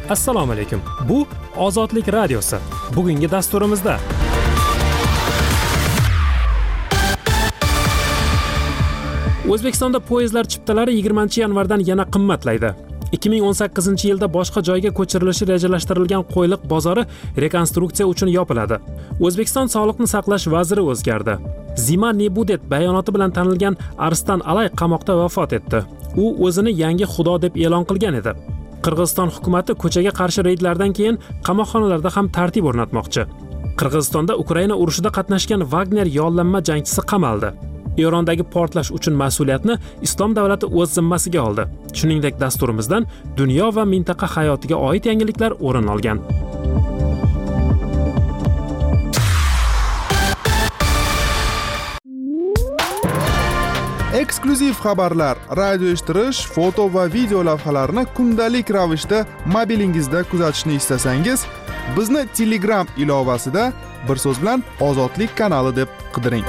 Assalomu alaykum. Bu Ozodlik radiosi. Bugungi dasturimizda O'zbekistonda poyezdlar chiptalari 20-yanvardan yana qimmatlaydi. 2018-yilda boshqa joyga ko'chirilishi rejalashtirilgan Qo'yliq bozori rekonstruksiya uchun yopiladi. O'zbekiston Sog'liqni saqlash vaziri o'zgardi. Zima Nebudet bayonoti bilan tanilgan Arstan Alay qamoqda vafot etdi. U o'zini yangi xudo deb e'lon qilgan edi. Qirg'iziston hukumatı ko'chaga qarshi reydlardan keyin qamoqxonalarda ham tartib o'rnatmoqchi. Qirg'izistonda Ukraina urushida qatnashgan Wagner yollanma jangchisi qamaldi. Erondagi portlash uchun mas'uliyatni Islom davlati o'z zimmasiga oldi. Shuningdek, dasturimizdan dunyo va mintaqa hayotiga oid yangiliklar o'rin olgan. Eksklyuziv xabarlar, radio eshittirish, foto va video lavhalarni kundalik ravishda mobilingizda kuzatishni istasangiz, bizni Telegram ilovasida bir so'z bilan Ozodlik kanali deb qidiring.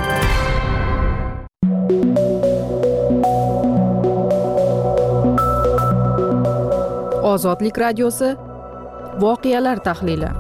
Ozodlik radiosi voqealar tahlili.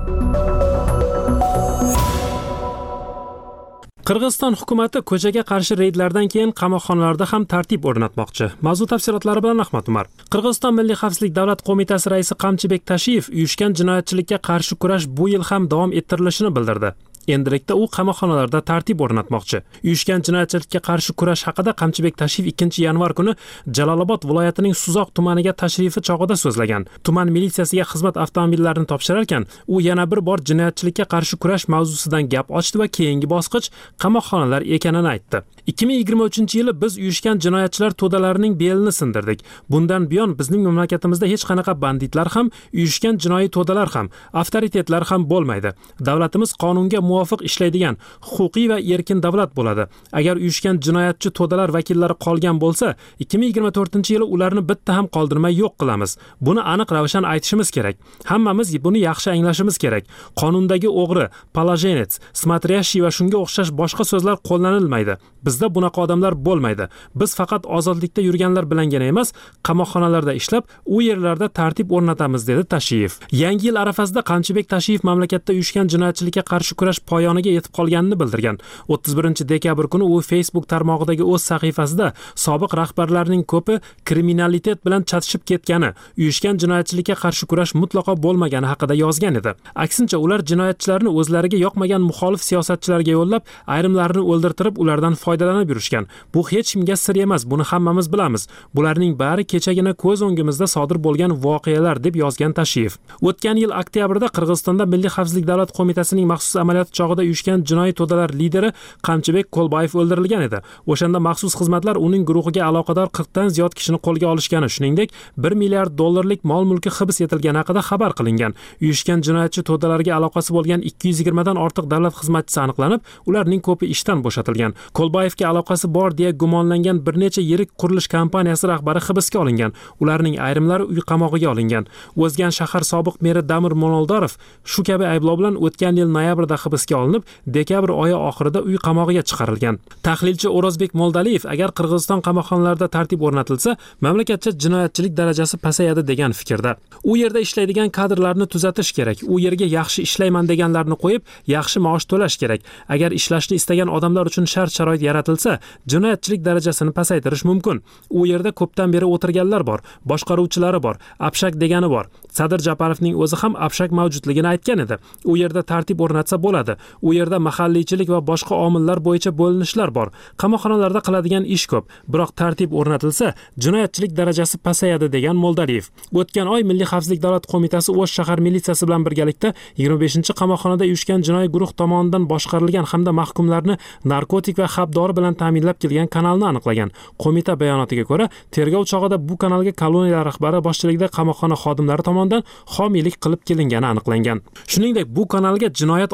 Qirg'iziston hukumatı ko'chaga qarshi reydlardan keyin qamoqxonalarda ham tartib o'rnatmoqchi. Mavzu tafsilotlari bilan Ahmad Umar. Qirg'iziston Milliy xavfsizlik davlat qo'mitasi raisi Qamchibek Tashiyev uyushgan jinoyatchilikka qarshi kurash bu yil ham davom ettirilishini bildirdi. Endilikda u qamoqxonalarda tartib o'rnatmoqchi. Uyushgan jinoyatchilikka qarshi kurash haqida Qamchibek Tashiyev 2-yanvar kuni Jalolobod viloyatining Suzoq tumaniga tashrifi chog'ida so'zlagan. Tuman militsiyasiga xizmat avtomobillarini topshirarkan, u yana bir bor jinoyatchilikka qarshi kurash mavzusidan gap ochdi va keyingi bosqich qamoqxonalar ekanini aytdi. 2023-yili biz uyushgan jinoyatchilar to'dalarining belini sindirdik. Bundan buyon bizning mamlakatimizda hech qanaqa banditlar ham, uyushgan jinoiy to'dalar ham, avtoritetlar ham bo'lmaydi. Davlatimiz qonunga muvofiq ishlaydigan, huquqiy va erkin davlat bo'ladi. Agar uyushgan jinoyatchi to'dalar vakillari qolgan bo'lsa, 2024-yili ularni bitta ham qoldirmay yo'q qilamiz. Buni aniq ravshan aytishimiz kerak. Hammamiz buni yaxshi anglashimiz kerak. Qonundagi o'g'ri, palajenets, smatryashi va shunga o'xshash boshqa so'zlar qo'llanilmaydi. Bizda bunaqa odamlar bo'lmaydi. Biz faqat ozodlikda yurganlar bilangina emas, qamoqxonalarda ishlab, u yerlarda tartib o'rnatamiz, dedi Tashiyev. Yangi yil arafasida Qamchibek Tashiyev mamlakatda uyushgan jinoyatchilikka qarshi kurash poyoniga yetib qolganini bildirgan. 31-dekabr kuni u Facebook tarmog'idagi o'z sahifasida sobiq rahbarlarning ko'pi kriminalitet bilan chatishib ketgani, uyushgan jinoyatchilikka qarshi kurash mutlaqo bo'lmagani haqida yozgan edi. Aksincha, ular jinoyatchilarni o'zlariga yoqmagan muxolif siyosatchilarga yo'llab, ayrimlarini o'ldirtirib, ulardan foydalanib yurishgan. Bu hech kimga sir emas, buni hammamiz bilamiz. Bularning bari kechagina ko'z o'ngimizda sodir bo'lgan voqealar, deb yozgan Tashiyev. O'tgan yil oktyabrda Qirg'izistonda Milliy xavfsizlik davlat qo'mitasining maxsus amaliyot chog'ida uyushgan jinoiy to'dalar lideri Qamchibek Qo'lboyev o'ldirilgan edi. O'shanda maxsus xizmatlar uning guruhiga aloqador 40 dan ziyod kishini qo'lga olishgani, shuningdek, $1 milliard mol-mulki hibs etilgani haqida xabar qilingan. Uyushgan jinoyatchi to'dalarga aloqasi bo'lgan 220 dan ortiq davlat xizmatchisi aniqlanib, ularning ko'pi ishdan bo'shatilgan. Qo'lboyevga aloqasi bor deya gumonlangan bir necha yirik qurilish kompaniyasi rahbari hibsga olingan. Ularning ayrimlari uy qamog'iga olingan. O'zgan shahar sobiq meri Damir Monoldorov shu kabi ayblov bilan o'tgan yil noyabrda hibsga olinib, dekabr oyi oxirida uy qamog'iga chiqarilgan. Tahlilchi O'rozbek Moldaliyev, agar Qirg'iziston qamoqxonalarida tartib o'rnatilsa, mamlakatcha jinoyatchilik darajasi pasayadi degan fikrda. U yerda ishlaydigan kadrlarni tuzatish kerak. U yerga yaxshi ishlayman deganlarni qo'yib, yaxshi maosh to'lash kerak. Agar ishlashni istagan odamlar uchun shart-sharoit yaratilsa, jinoyatchilik darajasini pasaytirish mumkin. U yerda ko'pdan beri o'tirganlar bor, boshqaruvchilari bor, Apshak degani bor. Sadir Japarovning o'zi ham Apshak mavjudligini aytgan edi. U yerda tartib o'rnatsa bo'ladi. U yerda mahalliychilik va boshqa omillar bo'yicha bo'linishlar bor. Qamoqxonalarda qiladigan ish ko'p, biroq tartib o'rnatilsa, jinoyatchilik darajasi pasayadi, degan Moldaliyev. O'tgan oy Milliy xavfsizlik davlat qo'mitasi O'sh shahar militsiyasi bilan birgalikda 25-qamoqxonada uyushgan jinoiy guruh tomonidan boshqarilgan hamda mahkumlarni narkotik va xabdori bilan ta'minlab kelgan kanalni aniqlagan. Qo'mita bayonotiga ko'ra, tergov chog'ida bu kanalga koloniya rahbari boshchiligida qamoqxona xodimlari tomonidan homiylik qilib kelingani aniqlangan. Shuningdek, bu kanalga jinoyat olamida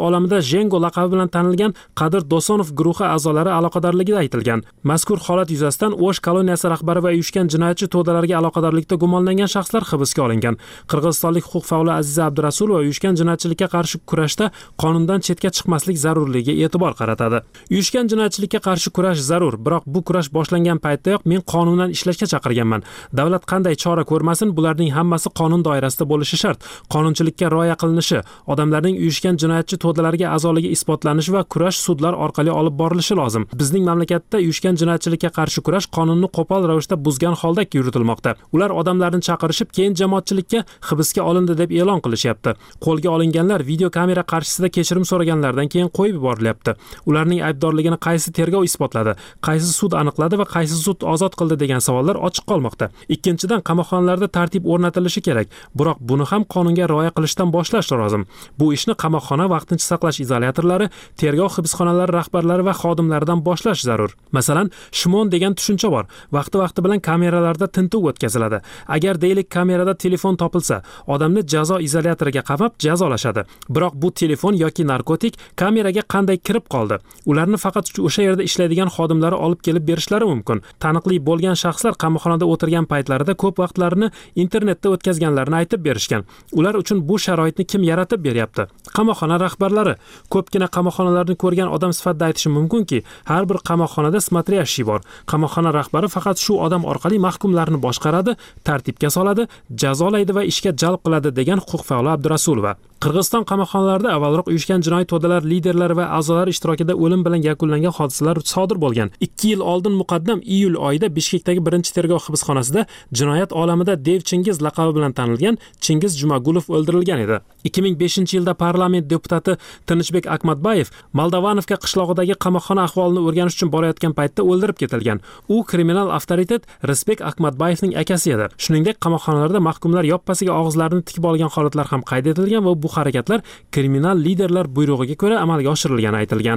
Jengo laqabi bilan tanilgan Qadir Dosonov guruhi a'zolari aloqadorligida aytilgan. Mazkur holat yuzasidan O'sh koloniyasi rahbari va uyushgan jinoyatchi to'dalarga aloqadorlikda gumonlangan shaxslar hibsga olingan. Qirg'izistonlik huquq faoli Aziza Abdurasulova uyushgan jinoyatchilikka qarshi kurashda qonundan chetga chiqmaslik zarurligiga e'tibor qaratadi. Uyushgan jinoyatchilikka qarshi kurash zarur, biroq bu kurash boshlangan paytdayoq men qonundan ishlashga chaqirganman. Davlat qanday chora ko'rmasin, bularning hammasi qonun doirasida bo'lishi shart. Qonunchilikka rioya qilinishi, odamlarning uyushgan jinoyatchi to'dalarga a'zoligi isbotlanishi va kurash sudlar orqali olib borilishi lozim. Bizning mamlakatda uyushgan jinoyatchilikka qarshi kurash qonunni qo'pol ravishda buzgan holda yuritilmoqda. Ular odamlarni chaqirishib, keyin jamoatchilikka hibsga olindi deb e'lon qilishyapti. Qo'lga olinganlar video kamera qarshisida kechirim so'raganlardan keyin qo'yib yuborilyapti. Ularning aybdorligini qaysi tergov isbotladi, qaysi sud aniqladi va qaysi sud ozod qildi degan savollar ochiq qolmoqda. Ikkinchidan, qamoqxonalarda tartib o'rnatilishi kerak, biroq buni ham qonunga rioya qilishdan boshlash lozim. Bu ishni qamoqxona vaqtincha saqlash izolyatorlari, tergov hibsxonalari rahbarlari va xodimlaridan boshlash zarur. Masalan, shimon degan tushuncha bor. Vaqti bilan kameralarda tintuv o'tkaziladi. Agar deylik kamerada telefon topilsa, odamni jazo izolyatoriga qamab jazolashadi. Biroq bu telefon yoki narkotik kameraga qanday kirib qoldi? Ularni faqat o'sha yerda ishlaydigan xodimlari olib kelib berishlari mumkin. Taniqli bo'lgan shaxslar qamoqxonada o'tirgan paytlarida ko'p vaqtlarini internetda o'tkazganlarini aytib berishgan. Ular uchun bu sharoitni kim yaratib beryapti? Qamoqxona rahbarlari. Ko'pgina qamoqxonalarni ko'rgan odam sifatida aytishim mumkinki, har bir qamoqxonada смотрящий bor. Qamoqxona rahbari faqat shu odam orqali mahkumlarni boshqaradi, tartibga soladi, jazolaydi va ishga jalb qiladi degan huquq faoli Abdurasulova. Qirg'iziston qamoqxonalarida avvalroq uyushgan jinoiy to'dalar liderlari va a'zolari ishtirokida o'lim bilan yakunlangan hodisalar sodir bo'lgan. 2 yil oldin muqaddam iyul oyida Bishkekdagi birinchi tergov hibsxonasida jinoyat olamida Dev Chingiz laqabi bilan tanilgan Chingiz Jumagulov o'ldirilgan edi. 2005-yilda parlament deputati Tinchbek Akmatbayev Moldovanovka qishlog'idagi qamoqxona ahvolini o'rganish uchun borayotgan paytda o'ldirib ketilgan. U kriminal avtoritet Rizbek Akmatbayevning akasi edi. Shuningdek, qamoqxonalarda mahkumlar yoppasiga og'izlarini tikib olgan holatlar ham qayd etilgan va bu harakatlar kriminal liderlar buyrug'iga ko'ra amalga oshirilgani aytilgan.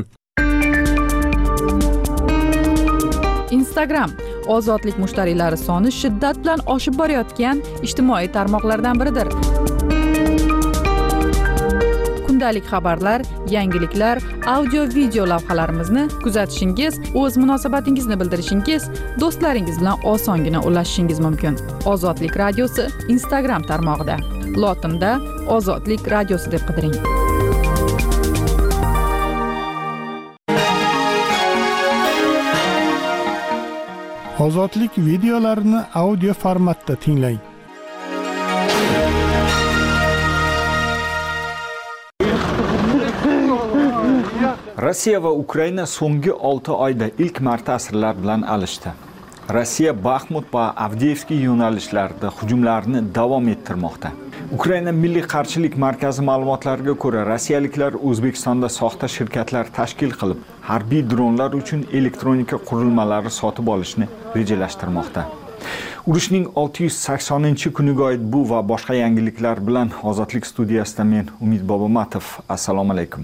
Instagram ozodlik mushtariylari soni shiddat bilan oshib borayotgan ijtimoiy tarmoqlardan biridir. Kundalik xabarlar, yangiliklar, audio-video lavhalarimizni kuzatishingiz, o'z munosabatingizni bildirishingiz, do'stlaringiz bilan osongina ulashishingiz mumkin. Ozodlik radiosi Instagram tarmog'ida. Lotinda Ozodlik radiosi deb qidiring. Ozodlik videolarini audio formatda tinglang. Rossiya va Ukraina so'nggi 6 oyda ilk marta asirlar bilan alishdi. Rossiya Baxmut va Avdiivskiy yo'nalishlarida hujumlarni davom ettirmoqda. Ukraina Milliy qarshilik markazi ma'lumotlariga ko'ra, rossiyaliklar O'zbekistonda soxta shirkatlar tashkil qilib, harbiy dronlar uchun elektronika qurilmalari sotib olishni rejalashtirmoqda. Urushning 680-kuniga oid bu va boshqa yangiliklar bilan Ozodlik studiyasida men Umid Bobomatov. Assalomu alaykum.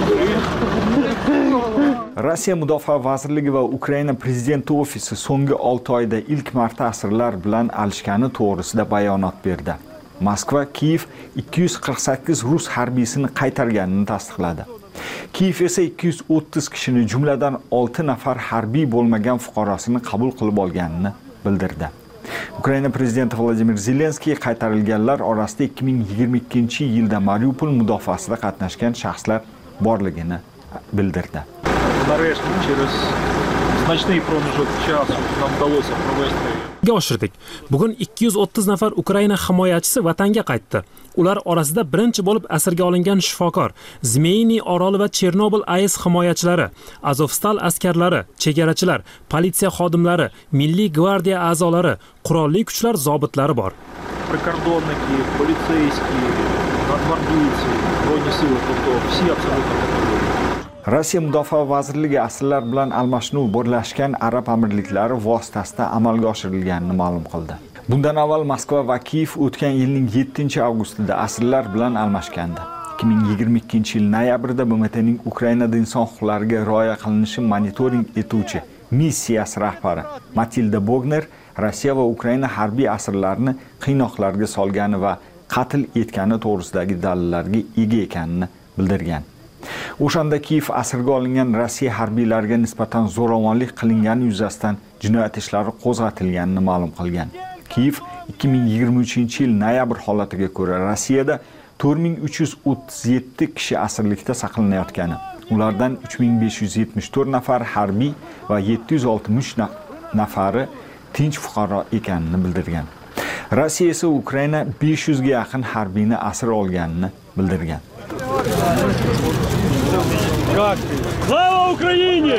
Rossiya Mudofaa vazirligi va Ukraina prezidenti ofisi so'nggi 6 oyda ilk marta asirlar bilan alishgani to'g'risida bayonot berdi. Moskva Kiyev 248 rus harbiysini qaytarganini tasdiqladi. Kiyev esa 230 kishini, jumladan 6 nafar harbiy bo'lmagan fuqarosini qabul qilib olganini bildirdi. Ukraina prezidenti Vladimir Zelenskiy qaytarilganlar orasida 2022-yilda Mariupol mudofaasida qatnashgan shaxslar borligini bildirdi. Oshirdik. Bugun 230 nafar Ukraina himoyachisi vatanga qaytdi. Ular orasida birinchi bo'lib asirga olingan shifokor, Zmeyniy oroli va Chernobil AES himoyachilari, Azovstal askarlari, chegarachilar, politsiya xodimlari, Milliy gvardiya a'zolari, qurolli kuchlar zobitlari bor. Прикордонники, полицейские, нацгвардейцы, военные силы, все абсолютно. Rossiya Mudofaa vazirligi asirlar bilan almashinuv Birlashgan Arab Amirliklari vositasida amalga oshirilganini ma'lum qildi. Bundan avval Moskva va Kiyev o'tgan yilning 7-avgustida asirlar bilan almashgandi. 2022-yil noyabrida BMTning Ukrainada inson huquqlariga rioya qilinishi monitoring etuvchi missiyasi rahbari Matilda Bogner Rossiya va Ukraina harbiy asirlarni qiynoqlarga solgani va qatl etgani to'g'risidagi dalillarga ega ekanini bildirgan. O'shanda Kiyev asirga olingan Rossiya harbiylariga nisbatan zo'ravonlik qilingani yuzasidan jinoyat ishlari qo'zg'atilganini ma'lum qilgan. Kiyev 2023-yil noyabr holatiga ko'ra Rossiyada 4337 kishi asirlikda saqlanayotgani, ulardan 3574 nafar harbiy va 760 nafari tinch fuqaro ekanini bildirgan. Rossiya esa Ukraina 500 ga yaqin harbiyni asir olganini bildirgan. Slava Ukraine!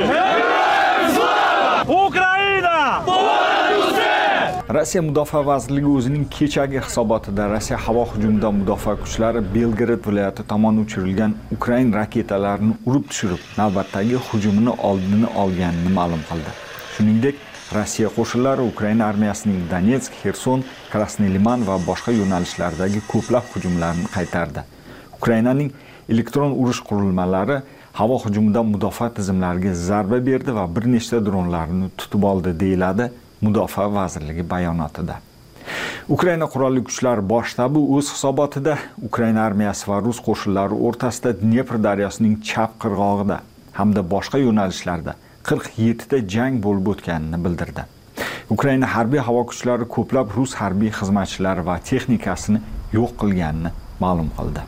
Ukraina! Rossiya Mudofaa vazirligi o'zining kechagi hisobotida Rossiya havo hujumidan mudofaa kuchlari Belgrad viloyati tomon uchirilgan Ukrain raketalarini urib tushirib, navbatdagi hujumini oldini olganini ma'lum qildi. Shuningdek, Rossiya qo'shinlari Ukraina armiyasining Donetsk, Xerson, Krasnoy Liman va boshqa yo'nalishlardagi ko'plab hujumlarini qaytardi. Ukrainaning elektron urush qurilmalari havo hujumidan mudofaa tizimlariga zarba berdi va bir nechta dronlarni tutib oldi, deyiladi Mudofaa vazirligi bayonotida. Ukraina qurolli kuchlar bosh shtabi o'z hisobotida Ukraina armiyasi va rus qo'shinlari o'rtasida Dnepr daryosining chap qirg'og'ida hamda boshqa yo'nalishlarda 47 ta jang bo'lib o'tganini bildirdi. Ukraina harbiy havo kuchlari ko'plab rus harbiy xizmatchilari va texnikasini yo'q qilganini ma'lum qildi.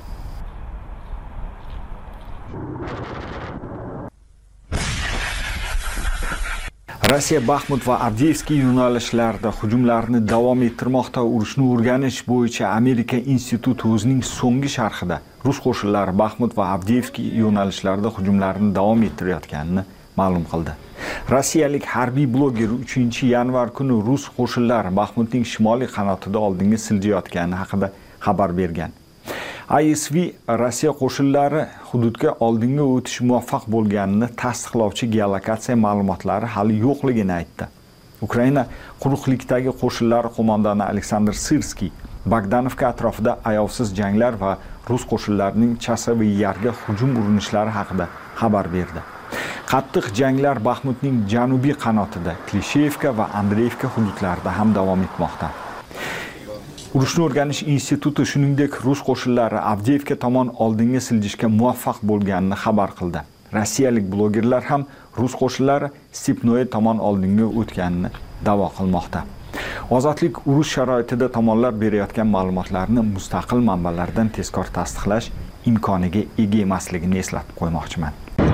Rossiya Baxmut va Avdiivskiy yo'nalishlarida hujumlarni davom ettirmoqda. Urushni o'rganish bo'yicha Amerika instituti o'zining so'nggi sharhida rus qo'shinlari Baxmut va Avdiivskiy yo'nalishlarida hujumlarni davom ettirayotganini ma'lum qildi. Rossiyalik harbiy bloger 3-yanvar kuni rus qo'shinlari Baxmutning shimoliy qanotida oldinga siljayotgani haqida xabar bergan. ISV Rossiya qo'shinlari hududga oldinga o'tish muvaffaq bo'lganini tasdiqlovchi geolokatsiya ma'lumotlari hali yo'qligini aytdi. Ukraina quruqlikdagi qo'shinlari qo'mondoni Aleksandr Sirskiy Bogdanovka atrofida ayovsiz janglar va rus qo'shinlarining Chasovy Yarga hujum urinishlari haqida xabar berdi. Qattiq janglar Baxmutning janubiy qanotida, Klishevka va Andreevka hududlarida ham davom etmoqda. Urushni o'rganish instituti shuningdek rus qo'shinlari Avdiivka tomon oldinga siljishga muvaffaq bo'lganini xabar qildi. Rossiyalik blogerlar ham rus qo'shinlari Stepnoye tomon oldinga o'tganini da'vo qilmoqda. Ozodlik urush sharoitida tomonlar berayotgan ma'lumotlarni mustaqil manbalardan tezkor tasdiqlash imkoniga ega emasligini eslatib qo'ymoqchiman.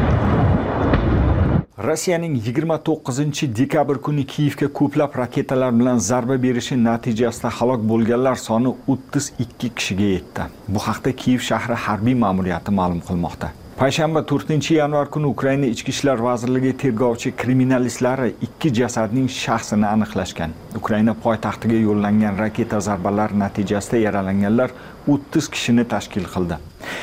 Rossiyaning 29-dekabr kuni Kiyevga ko'plab raketalar bilan zarba berishi natijasida halok bo'lganlar soni 32 kishiga yetdi. Bu haqda Kiyev shahri harbiy ma'muriyati ma'lum qilmoqda. Payshanba 4-yanvar kuni Ukraina Ichki ishlar vazirligi tergovchi kriminalistlari 2 jasadning shaxsini aniqlashgan. Ukraina poytaxtiga yo'llangan raketa zarbalari natijasida yaralanganlar 30 kishini tashkil qildi.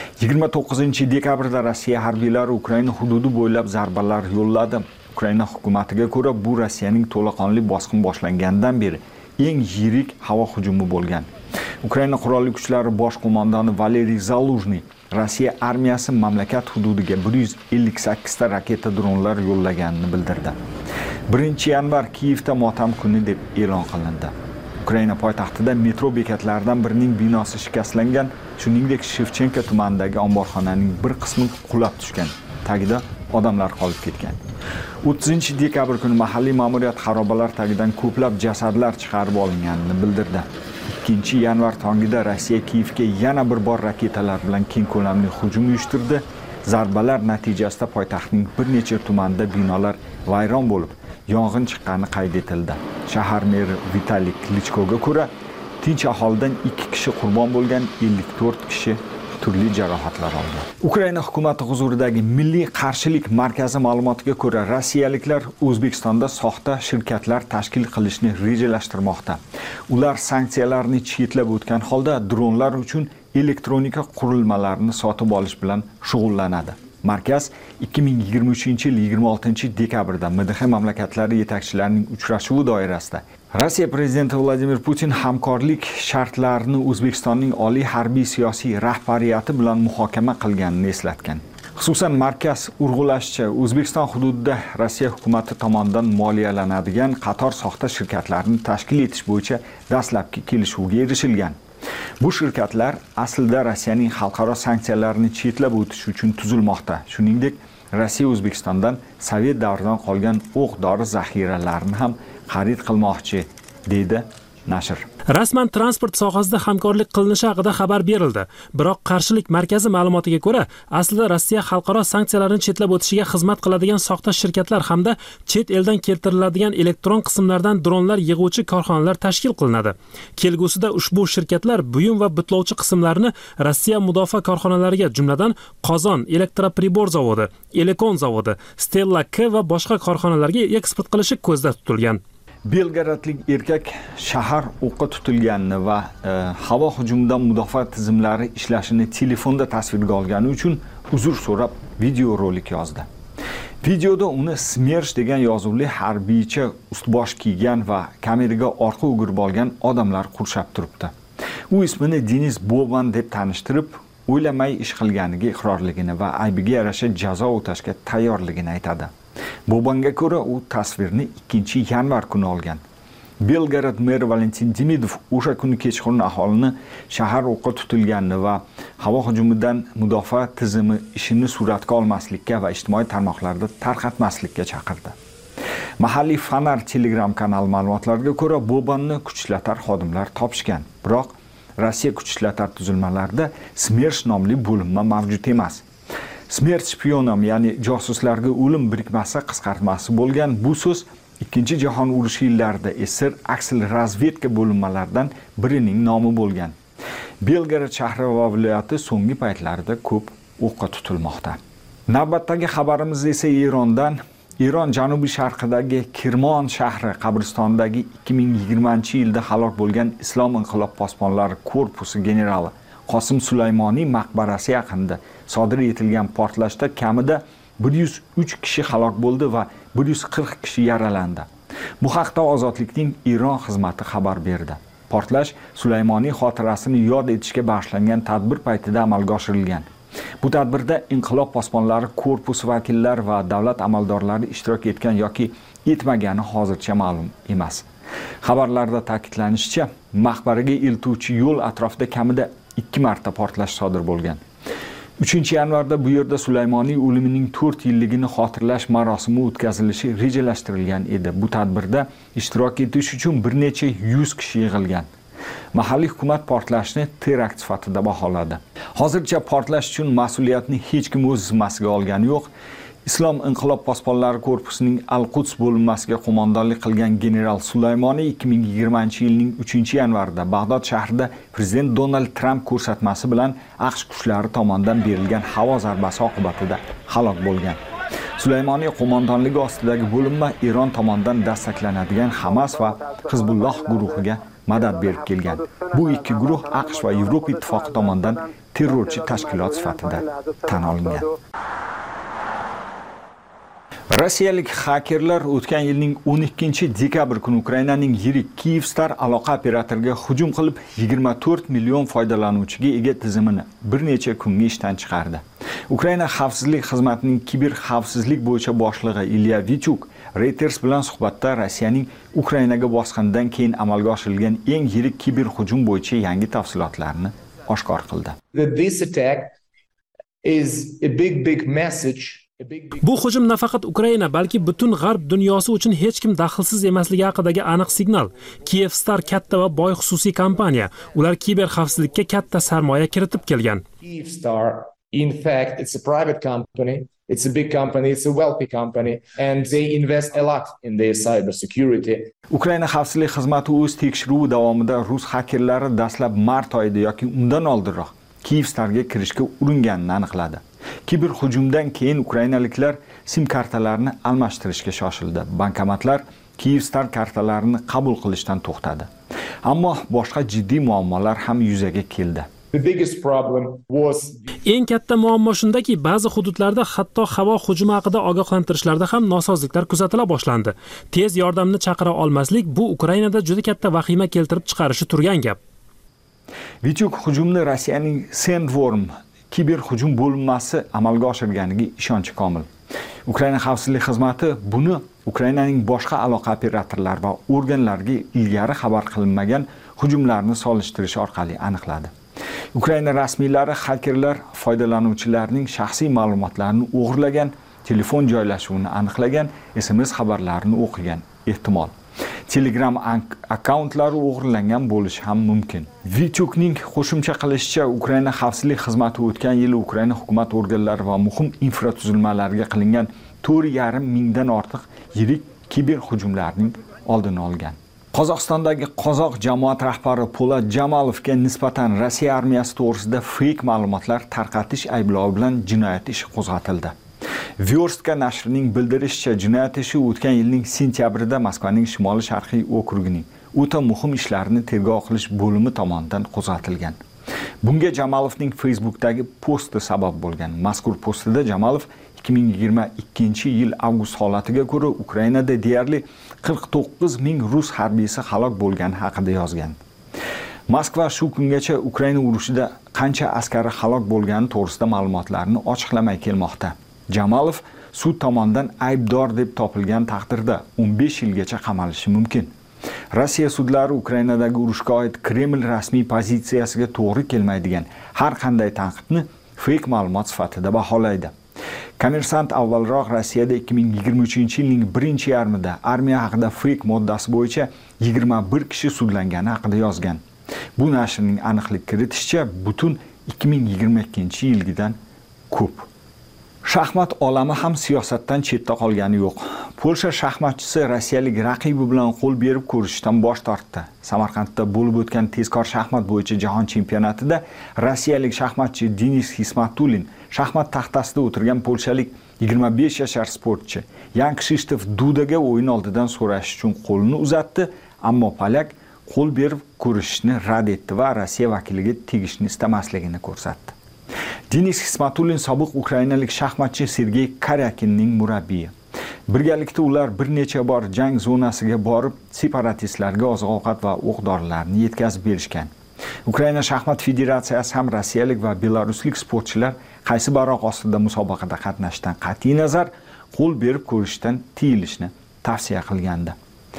29-dekabrda Rossiya harbiylari Ukraina hududi bo'ylab zarbalar yo'lladi. Ukraina hukumatiga ko'ra, bu Rossiyaning to'laqonli bosqin boshlanganidan beri eng yirik havo hujumi bo'lgan. Ukraina qurolli kuchlari bosh qo'mondoni Valeriy Zaluzhny Rossiya armiyasi mamlakat hududiga 158 ta raketa dronlar yo'llaganini bildirdi. 1-yanvar Kiyevda motam kuni deb e'lon qilindi. Ukraina poytaxtida metro bekatlaridan birining binosi shikastlangan, shuningdek Shevchenko tumanidagi omborxonaning bir qismi qulab tushgan. Tagida odamlar qolib ketgan. 30-dekabr kuni mahalliy ma'muriyat xarobalar tagidan ko'plab jasadlar chiqarib olinganini bildirdi. 2-yanvar tongida Rossiya Kiyevga yana bir bor raketalar bilan keng ko'lamli hujum uyushtirdi. Zarbalar natijasida poytaxtning bir necha tumanida binolar vayron bo'lib, yong'in chiqqani qayd etildi. Shahar meri Vitaliy Klichkoga ko'ra, tinch aholidan 2 kishi qurbon bo'lgan, 54 kishi turli jarohatlar olgan. Ukraina hukumati huzuridagi Milliy qarshilik markazi ma'lumotiga ko'ra, rossiyaliklar O'zbekistonda soxta shirkatlar tashkil qilishni rejalashtirmoqda. Ular sanksiyalarni chetlab o'tgan holda dronlar uchun elektronika qurilmalarini sotib olish bilan shug'ullanadi. Markaz 2023-yil 26-dekabrda MDH mamlakatlari yetakchilarining uchrashuvi doirasida Rossiya prezidenti Vladimir Putin hamkorlik shartlarini O'zbekistonning oliy harbiy siyosiy rahbariyati bilan muhokama qilganini eslatgan. Xususan, markaz urg'ulashicha, O'zbekiston hududida Rossiya hukumati tomonidan moliyalanadigan qator soxta shirkatlarni tashkil etish bo'yicha dastlabki kelishuvga erishilgan. Bu shirkatlar aslida Rossiyaning xalqaro sanksiyalarini chetlab o'tish uchun tuzilmoqda. Shuningdek, Rossiya O'zbekistondan Sovet davridan qolgan o'q-dori zaxiralarini ham xarid qilmoqchi, deydi nashr. Rasman transport sohasida hamkorlik qilinishi haqida xabar berildi. Biroq qarshilik markazi ma'lumotiga ko'ra, aslida Rossiya xalqaro sanksiyalarni chetlab o'tishiga xizmat qiladigan soxta shirkatlar hamda chet eldan keltiriladigan elektron qismlardan dronlar yig'uvchi korxonalar tashkil qilinadi. Kelgusida ushbu shirkatlar buyum va bitlovchi qismlarni Rossiya mudofaa korxonalariga, jumladan Qozon elektropribor zavodi, Elekon zavodi, Stella K va boshqa korxonalarga eksport qilishi ko'zda tutilgan. Belgradlik erkak shahar o'qqa tutilganini va havo hujumidan mudofaa tizimlari ishlashini telefonda tasvirga olgani uchun uzr so'rab video rolik yozdi. Videoda uni Smersh degan yozuvli harbiycha ustbosh kiygan va kameraga orqa o'girib olgan odamlar qurshab turibdi. U ismini Denis Boban deb tanishtirib, o'ylamay ish qilganiga iqrorligini va aybiga yarasha jazo o'tashga tayyorligini aytadi. Bobanga ko'ra u tasvirni 2-yanvar kuni olgan. Belgrad meri Valentin Demidov o'sha kuni kechqurun aholini shahar o'qqa tutilganini va havo hujumidan mudofaa tizimi ishini suratga olmaslikka va ijtimoiy tarmoqlarda tarqatmaslikka chaqirdi. Mahalliy Fanar Telegram kanali ma'lumotlariga ko'ra, Bobanni kuchlatar xodimlar topishgan. Biroq Rossiya kuchlatar tuzilmalarida Smersh nomli bo'linma mavjud emas. Smert shpionom, ya'ni josuslarga o'lim birikmasi qisqartmasi bo'lgan bu so'z Ikkinchi jahon urushi yillarida SR aksel razvedka bo'linmalaridan birining nomi bo'lgan. Belgrad shahri va viloyati so'nggi paytlarda ko'p o'qqa tutilmoqda. Navbatdagi xabarimiz esa Erondan. Eron janubiy sharqidagi Kirmon shahri qabristonidagi 2020-yilda halok bo'lgan Islom inqilob posbonlari korpusi generali Qosim Sulaymoniy maqbarasi yaqinida sodir etilgan portlashda kamida 103 kishi halok bo'ldi va 140 kishi yaralandi. Bu haqda Ozodlikning Eron xizmati xabar berdi. Portlash Sulaymoniy xotirasini yod etishga bag'ishlangan tadbir paytida amalga oshirilgan. Bu tadbirda inqilob posbonlari korpusi vakillari va davlat amaldorlari ishtirok etgan yoki etmagani hozircha ma'lum emas. Xabarlarda ta'kidlanishicha, maqbaraga eltuvchi yo'l atrofida kamida 2 marta portlash sodir bo'lgan. 3-yanvarda bu yerda Sulaymoniy o'limining 4 yilligini xotirlash marosimi o'tkazilishi rejalashtirilgan edi. Bu tadbirda ishtirok etish uchun bir necha 100 kishi yig'ilgan. Mahalliy hukumat portlashni terakt sifatida baholadi. Hozircha portlash uchun mas'uliyatni hech kim o'z zimmasiga olgani yo'q. Islom inqilob posbonlari korpusining Al-Quds bo'linmasiga qo'mondonlik qilgan general Sulaymoniy 2020-yilning 3-yanvarida Bag'dod shahrida prezident Donald Trump ko'rsatmasi bilan AQSh kuchlari tomonidan berilgan havo zarbasi oqibatida halok bo'lgan. Sulaymoniy qo'mondonligi ostidagi bo'linma Eron tomonidan dastaklanadigan Hamas va Hizbulloh guruhiga madad berib kelgan. Bu ikki guruh AQSh va Yevropa ittifoqi tomonidan terrorchi tashkilot sifatida tan olingan. Rossiyalik hakerlar o'tgan yilning 12-dekabr kuni Ukrainaning yirik Kyivstar aloqa operatoriga hujum qilib 24 million foydalanuvchiga ega tizimini bir necha kunga ishdan chiqardi. Ukraina xavfsizlik xizmatining kiber xavfsizlik bo'yicha boshlig'i Ilya Vichuk Reuters bilan suhbatda Rossiyaning Ukrainaga bosqinidan keyin amalga oshirilgan eng yirik kiber hujum bo'yicha yangi tafsilotlarni oshkor qildi. This attack is a big message. Bu hujum nafaqat Ukraina, balki butun g'arb dunyosi uchun hech kim daxlsiz emasligi haqidagi aniq signal. Kyivstar katta va boy xususiy kompaniya. Ular kiber xavfsizlikka katta sarmoya kiritib kelgan. Kyivstar, in fact, it's a private company. It's a big company, it's a wealthy company, and they invest a lot in their cyber security. Ukraina xavfsizlik xizmati o'z tekshiruvi davomida rus hakerlari dastlab mart oyida yoki undan oldinroq Kyivstarga kirishga uringanini aniqladi. Kiber hujumdan keyin ukrainaliklar SIM kartalarini almashtirishga shoshildi. Bankomatlar Kyivstar kartalarini qabul qilishdan to'xtadi. Ammo boshqa jiddiy muammolar ham yuzaga keldi. The biggest problem was Eng katta muammo shundaki, ba'zi hududlarda hatto havo hujumi haqida ogohlantirishlarda ham nosozliklar kuzatila boshlandi. Tez yordamni chaqira olmaslik bu Ukrainada juda katta vahima keltirib chiqarishi turgan gap. Vichuk hujumni Rossiyaning Sandworm kiber hujum bo'linmasi amalga oshirganiga ishonchi komil. Ukraina xavfsizlik xizmati buni Ukrainaning boshqa aloqa operatorlari va organlariga ilgari xabar qilinmagan hujumlarni solishtirish orqali aniqladi. Ukraina rasmiylari xakerlar foydalanuvchilarning shaxsiy ma'lumotlarini o'g'irlagan, telefon joylashuvini aniqlagan, SMS xabarlarini o'qigan ehtimol. Telegram akkauntlari o'g'irlangan bo'lishi ham mumkin. Vichukning qo'shimcha qilishicha, Ukraina xavfsizlik xizmati o'tgan yili Ukraina hukumat organlari va muhim infratuzilmalarga qilingan 4,5 mingdan ortiq yirik kiber hujumlarning oldini olgan. Qozog'istondagi qozoq jamoat rahbari Po'lat Jamalovga nisbatan Rossiya armiyasi to'g'risida fake ma'lumotlar tarqatish ayblovi bilan jinoyat ishi qo'zg'atildi. Vyorstka nashrining bildirishicha, jinoyat ishi o'tgan yilning sentyabrida Moskvaning shimoli-sharqiy okrugining o'ta muhim ishlarni tergov qilish bo'limi tomonidan qo'zg'atilgan. Bunga Jamalovning Facebook'dagi posti sabab bo'lgan. Mazkur postida Jamalov 2022-yil avgust holatiga ko'ra Ukrainada deyarli 49 ming rus harbiysi halok bo'lgani haqida yozgan. Moskva shu kungacha Ukraina urushida qancha askari halok bo'lgani to'g'risida ma'lumotlarni ochiqlamay kelmoqda. Jamalov sud tomonidan aybdor deb topilgan taqdirda 15 yilgacha qamalishi mumkin. Rossiya sudlari Ukrainadagi urushga oid Kreml rasmiy pozitsiyasiga to'g'ri kelmaydigan har qanday tanqidni fake ma'lumot sifatida baholaydi. Kommersant avvalroq Rossiyada 2023-yilning birinchi yarmida armiya haqida fake moddasi bo'yicha 21 kishi sudlangani haqida yozgan. Bu nashrning aniqlik kiritishicha, butun 2022-yilgidan ko'p. Shaxmat olami ham siyosatdan chetda qolgani yo'q. Polsha shaxmatchisi rossiyalik raqibi bilan qo'l berib ko'rishishdan bosh tortdi. Samarqandda bo'lib o'tgan tezkor shaxmat bo'yicha jahon chempionatida rossiyalik shaxmatchi Denis Xismatulin shaxmat taxtasida o'tirgan polshalik 25 yashar sportchi Yan Krzysztof Dudaga o'yin oldidan so'rash uchun qo'lini uzatdi, ammo polyak qo'l berib ko'rishishni rad etdi va Rossiya vakiliga tegishni istamasligini ko'rsatdi. Denis Xismatulin sobiq ukrainalik shaxmatchi Sergey Karyakinning murabbiyi. Birgalikda ular bir necha bor jang zonasiga borib, separatistlarga oziq-ovqat va o'q-dorilarni yetkazib berishgan. Ukraina shaxmat federatsiyasi ham rossiyalik va belaruslik sportchilar qaysi baroq ostida musobaqada qatnashdan qat'iy nazar qo'l berib ko'rishdan tiyilishni tavsiya qilgandi.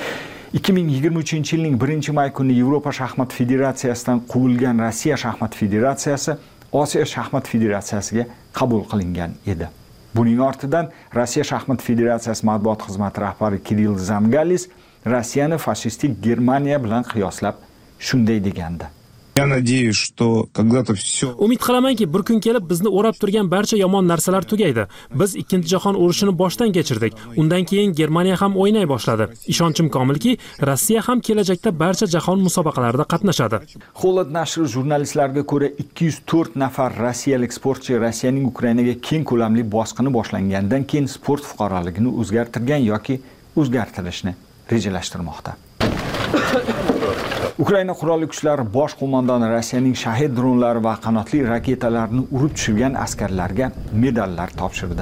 2023-yilning 1-may kuni Yevropa shaxmat federatsiyasidan quvilgan Rossiya shaxmat federatsiyasi Osiyo shaxmat federatsiyasiga qabul qilingan edi. Buning ortidan Rossiya shaxmat federatsiyasi matbuot xizmati rahbari Kirill Zamgalis Rossiyani fashistik Germaniya bilan qiyoslab shunday degandi. Umid qilamanki, bir kun kelib bizni o'rab turgan barcha yomon narsalar tugaydi. Biz Ikkinchi jahon urushini boshdan kechirdik. Undan keyin Germaniya ham o'ynay boshladi. Ishonchim komilki, Rossiya ham kelajakda barcha jahon musobaqalarida qatnashadi. Holat nashri jurnalistlarga ko'ra 204 nafar rossiyalik sportchi Rossiyaning Ukrainaga keng ko'lamli bosqini boshlangandan keyin sport fuqaroligini o'zgartirgan yoki o'zgartirishni rejalashtirmoqda. Ukraina qurolli kuchlari bosh qo'mondoni Rossiyaning shahid dronlari va qanotli raketalarini urib tushirgan askarlarga medallar topshirdi.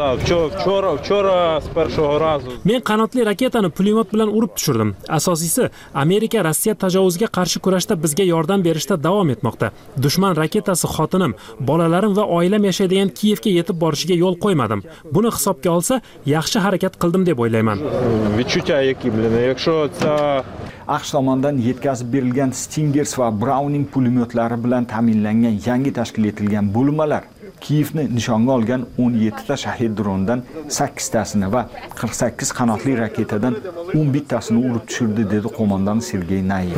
Men qanotli raketani pulemyot bilan urib tushirdim. Asosiysi, Amerika Rossiya tajovuziga qarshi kurashda bizga yordam berishda davom etmoqda. Dushman raketasi xotinim, bolalarim va oilam yashaydigan Kiyevga yetib borishiga yo'l qo'ymadim. Buni hisobga olsa, yaxshi harakat qildim deb o'ylayman. AQSh tomonidan yetkazib berilgan Stingers va Browning pulemyotlari bilan ta'minlangan yangi tashkil etilgan bo'linmalar Kiyevni nishonga olgan 17 ta shahid drondan 8 tasini va 48 qanotli raketadan 11 tasini urib tushirdi, dedi qo'mondon Sergey Nayev.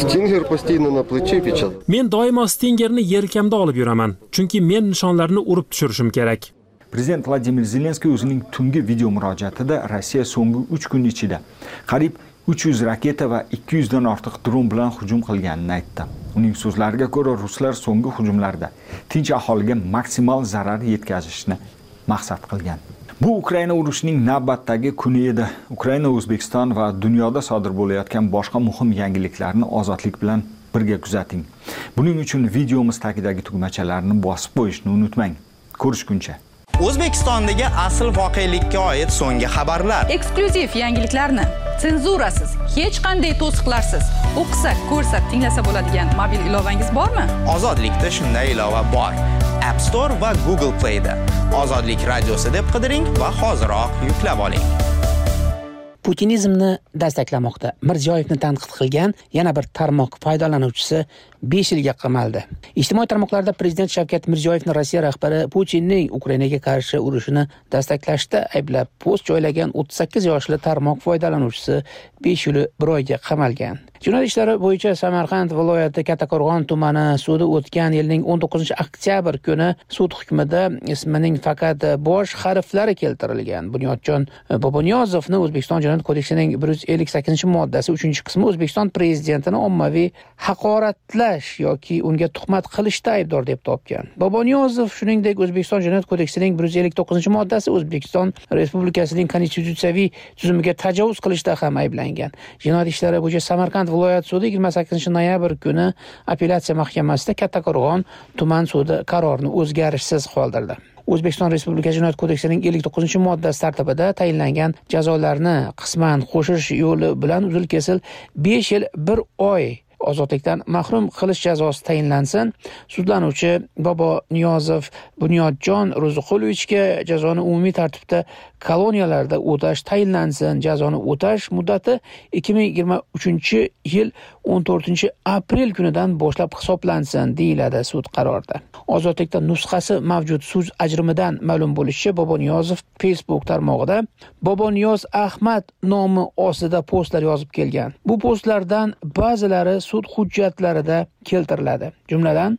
Men doimo Stingerni yelkamda olib yuraman, chunki men nishonlarni urib tushirishim kerak. Prezident Vladimir Zelenskiy o'zining tungi video murojaatida Rossiya so'nggi 3 kun ichida qariyb 300 raketa va 200 dan ortiq dron bilan hujum qilganini aytdi. Uning so'zlariga ko'ra, ruslar so'nggi hujumlarda tinch aholiga maksimal zarar yetkazishni maqsad qilgan. Bu Ukraina urushining navbatdagi kuni edi. Ukraina, O'zbekiston va dunyoda sodir bo'layotgan boshqa muhim yangiliklarni ozodlik bilan birga kuzating. Buning uchun videomiz tagidagi tugmachalarni bosib qo'yishni unutmang. Ko'rishguncha. O'zbekistondagi asl voqelikka oid so'nggi xabarlar, eksklyuziv yangiliklarni senzurasiz, hech qanday to'siqlarsiz o'qisak, ko'rsak, tinglasa bo'ladigan mobil ilovangiz bormi? Ozodlikda shunday ilova bor. App Store va Google Play'da Ozodlik radiosi deb qidiring va hoziroq yuklab oling. Putinizmni destaklamoqda. Mirziyoyevni tanqid qilgan yana bir tarmoq foydalanuvchisi 5 yilga qamaldi. Ijtimoiy tarmoqlarda prezident Shavkat Mirziyoyevni Rossiya rahbari Putinning Ukrainaga qarshi urushini destaklashda ayblab post joylagan 38 yoshli tarmoq foydalanuvchisi 5 yil 1 oyga qamalgan. Jinoyat ishlari bo'yicha Samarqand viloyati Kattaqo'rg'on tumani sudi o'tgan yilning 19-oktyabr kuni sud hukmida ismining faqat bosh harflari keltirilgan Bunyodjon Boboniyozovni O'zbekiston Jinoyat kodeksining 158-moddasi 3-qismi O'zbekiston prezidentini ommaviy haqoratlash yoki unga tuhmat qilishda aybdor deb topgan. Boboniyozov shuningdek O'zbekiston Jinoyat kodeksining 159-moddasi O'zbekiston Respublikasining konstitutsiyaviy tuzumiga tajovuz qilishda ham ayblangan. Jinoyat ishlari bo'yicha Samarqand viloyat sudi 28-noyabr kuni apellyatsiya mahkamasida Kattaqo'rg'on tuman sudi qarorini o'zgarishsiz qoldirdi. O'zbekiston Respublikasi Jinoyat kodeksining 59-moddasi tartibida tayinlangan jazolarni qisman qo'shish yo'li bilan uzil-kesil 5 yil 1 oy ozodlikdan mahrum qilish jazosi tayinlansin. Sudlanuvchi Boboniyozov Bunyodjon Ro'ziqulovichga jazoni umumiy tartibda koloniyalarda o'tash tayinlansin. Jazoni o'tash muddati 2023-yil 14-aprel kunidan boshlab hisoblansin, deyiladi sud qarorida. Ozodlikda nusxasi mavjud sud ajrimidan ma'lum bo'lishicha, Boboniyozov Facebook tarmog'ida Boboniyoz Ahmad nomi ostida postlar yozib kelgan. Bu postlardan ba'zilari sud hujjatlarida keltiriladi. Jumladan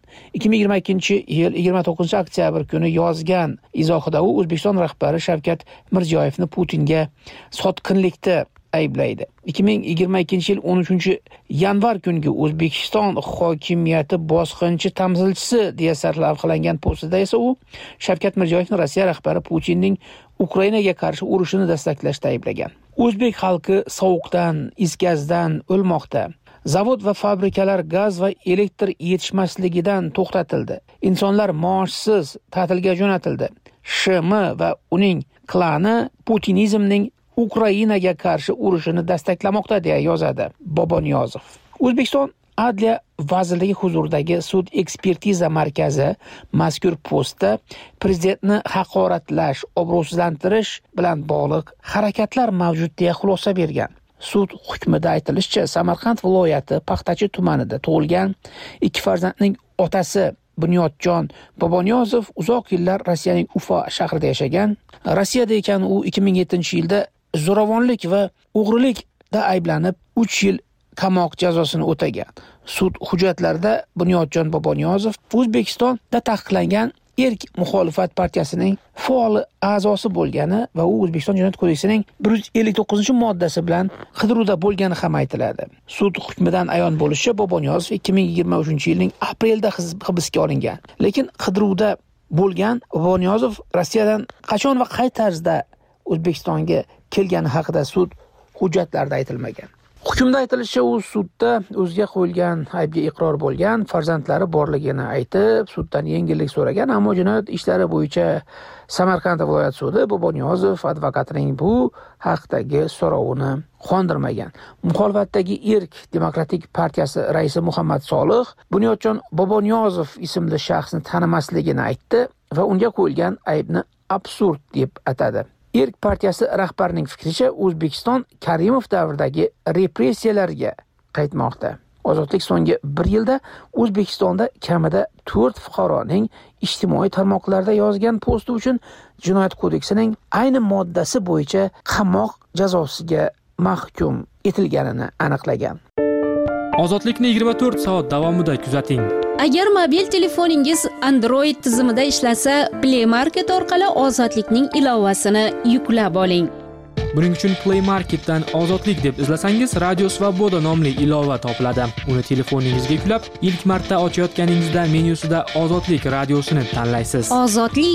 2022-yil 29-oktyabr kuni yozgan izohida u O'zbekiston rahbari Shavkat Mirziyoyevni Putinga sotqinlikda ayblaydi. 2022-yil 13-yanvar kungi O'zbekiston hokimiyati bosqinchi tamsilchisi deya sarlavhalangan postida esa u Shavkat Mirziyoyevni Rossiya rahbari Putinning Ukrainaga qarshi urushini destaklashda ayblagan. O'zbek xalqi sovuqdan, is gazdan o'lmoqda. Zavod va fabrikalar gaz va elektr yetishmasligidan to'xtatildi. Insonlar maoshsiz ta'tilga jo'natildi. SM va uning klani Putinizmning Ukrainaga qarshi urushini destaklamoqda deya yozadi Boboniyozov. O'zbekiston Adliya vazirligi huzuridagi sud ekspertiza markazi mazkur postda prezidentni haqoratlash, obro'sizlantirish bilan bog'liq harakatlar mavjud deya xulosa bergan. Sud hukmida aytilishicha, Samarqand viloyati Paxtachi tumanida tug'ilgan 2 farzandning otasi Bunyodjon Boboniyozov uzoq yillar Rossiyaning Ufa shahrida yashagan. Rossiyada ekan u 2007-yilda zo'ravonlik va o'g'rilikda ayblanib 3 yil qamoq jazosini o'tagan. Sud hujjatlarida Bunyodjon Boboniyozov O'zbekistonda taqiqlangan erk muxolifat partiyasining faol a'zosi bo'lgani va u O'zbekiston Jinoyat kodeksining 159-moddasi bilan qidiruvda bo'lgani ham aytiladi. Sud hukmidan ayon bo'lishicha, Boboniyozov 2023-yilning aprelda hibsga olingan. Lekin qidiruvda bo'lgan Boboniyozov Rossiyadan qachon va qay tarzda O'zbekistonga kelgani haqida sud hujjatlarida aytilmagan. Hukmda aytilishicha, u sudda o'ziga qo'yilgan aybga iqror bo'lgan, farzandlari borligini aytib, suddan yengillik so'ragan, ammo jinoyat ishlari bo'yicha Samarqand viloyat sudi Boboniyozov advokatining bu haqdagi so'rovini qondirmagan. Muxolifatdagi Erk Demokratik partiyasi raisi Muhammad Solih Bunyodjon Boboniyozov ismli shaxsni tanimasligini aytdi va unga qo'yilgan aybni absurd deb atadi. Erk partiyasi rahbarining fikricha, O'zbekiston Karimov davridagi repressiyalarga qaytmoqda. Ozodlik so'nggi 1 yilda O'zbekistonda kamida 4 fuqaroning ijtimoiy tarmoqlarda yozgan posti uchun Jinoyat kodeksining ayni moddasi bo'yicha qamoq jazosiga mahkum etilganini aniqlagan. Ozodlikni 24 soat davomida kuzating. Agar mobil telefoningiz Android tizimida ishlasa, Play Market orqali Ozodlikning ilovasini yuklab oling. Buning uchun Play Marketdan Ozodlik deb izlasangiz, Radio Svoboda nomli ilova topiladi. Uni telefoningizga yuklab, ilk marta ochayotganingizda menyusida Ozodlik radiosini tanlaysiz. Ozodlik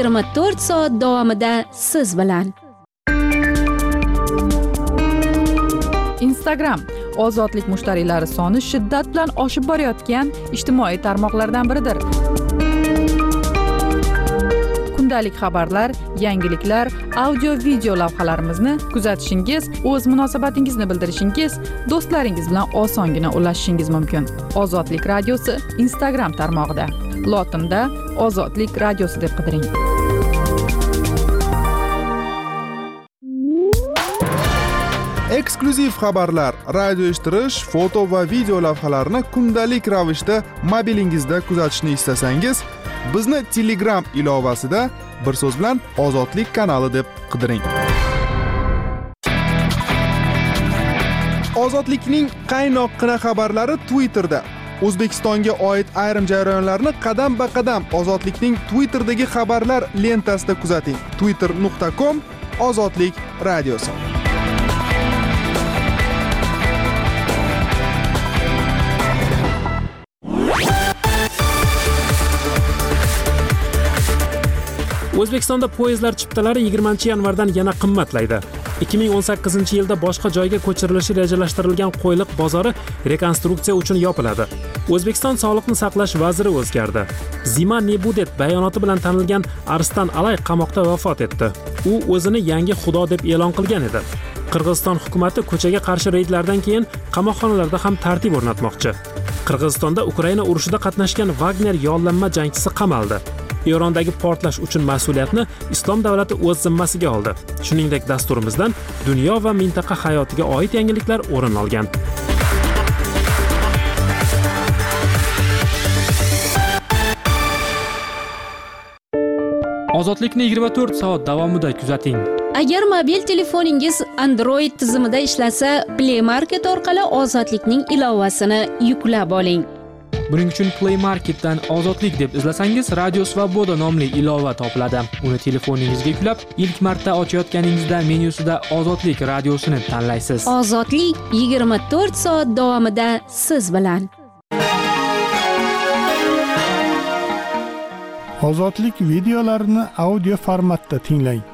24 soat davomida siz bilan. Instagram Ozodlik mushtariylari soni shiddat bilan oshib borayotgan ijtimoiy tarmoqlardan biridir. Kundalik xabarlar, yangiliklar, audio-video lavhalarimizni kuzatishingiz, o'z munosabatingizni bildirishingiz, do'stlaringiz bilan osongina ulashishingiz mumkin. Ozodlik radiosi Instagram tarmog'ida. Lotinda Ozodlik radiosi deb qidiring. eksklyuziv xabarlar, radio eshittirish, foto va video lavhalarni kundalik ravishda mobilingizda kuzatishni istasangiz, bizni Telegram ilovasida bir so'z bilan Ozodlik kanali deb qidiring. Ozodlikning qaynoqqina xabarlari Twitterda. O'zbekistonga oid ayrim jarayonlarni qadam-ba-qadam Ozodlikning Twitterdagi xabarlar lentasida kuzating. twitter.com/ozodlik radiosi. O'zbekistonda poyezdlar chiptalari 20-yanvardan yana qimmatlaydi. 2018-yilda boshqa joyga ko'chirilishi rejalashtirilgan Qo'yliq bozori rekonstruksiya uchun yopiladi. O'zbekiston Sog'liqni saqlash vaziri o'zgardi. Zima Nebudet bayonoti bilan tanilgan Arstan Alay qamoqda vafot etdi. U o'zini yangi xudo deb e'lon qilgan edi. Qirg'iziston hukumatı ko'chaga qarshi reydlardan keyin qamoqxonalarda ham tartib o'rnatmoqchi. Qirg'izistonda Ukraina urushida qatnashgan Wagner yollanma jangchisi qamaldi. Erondagi portlash uchun mas'uliyatni Islom davlati o'z zimmasiga oldi. Shuningdek, dasturimizdan dunyo va mintaqa hayotiga oid yangiliklar o'rin olgan. Ozodlikni 24 soat davomida kuzating. Agar mobil telefoningiz Android tizimida ishlasa, Play Market orqali Ozodlikning ilovasini yuklab oling. Buning uchun Play Marketdan Ozodlik deb izlasangiz, Radio Svoboda nomli ilova topiladi. Uni telefoningizga yuklab, ilk marta ochayotganingizda menyusida Ozodlik radiosini tanlaysiz. Ozodlik 24 soat davomida siz bilan. Ozodlik videolarini audio formatda tinglang.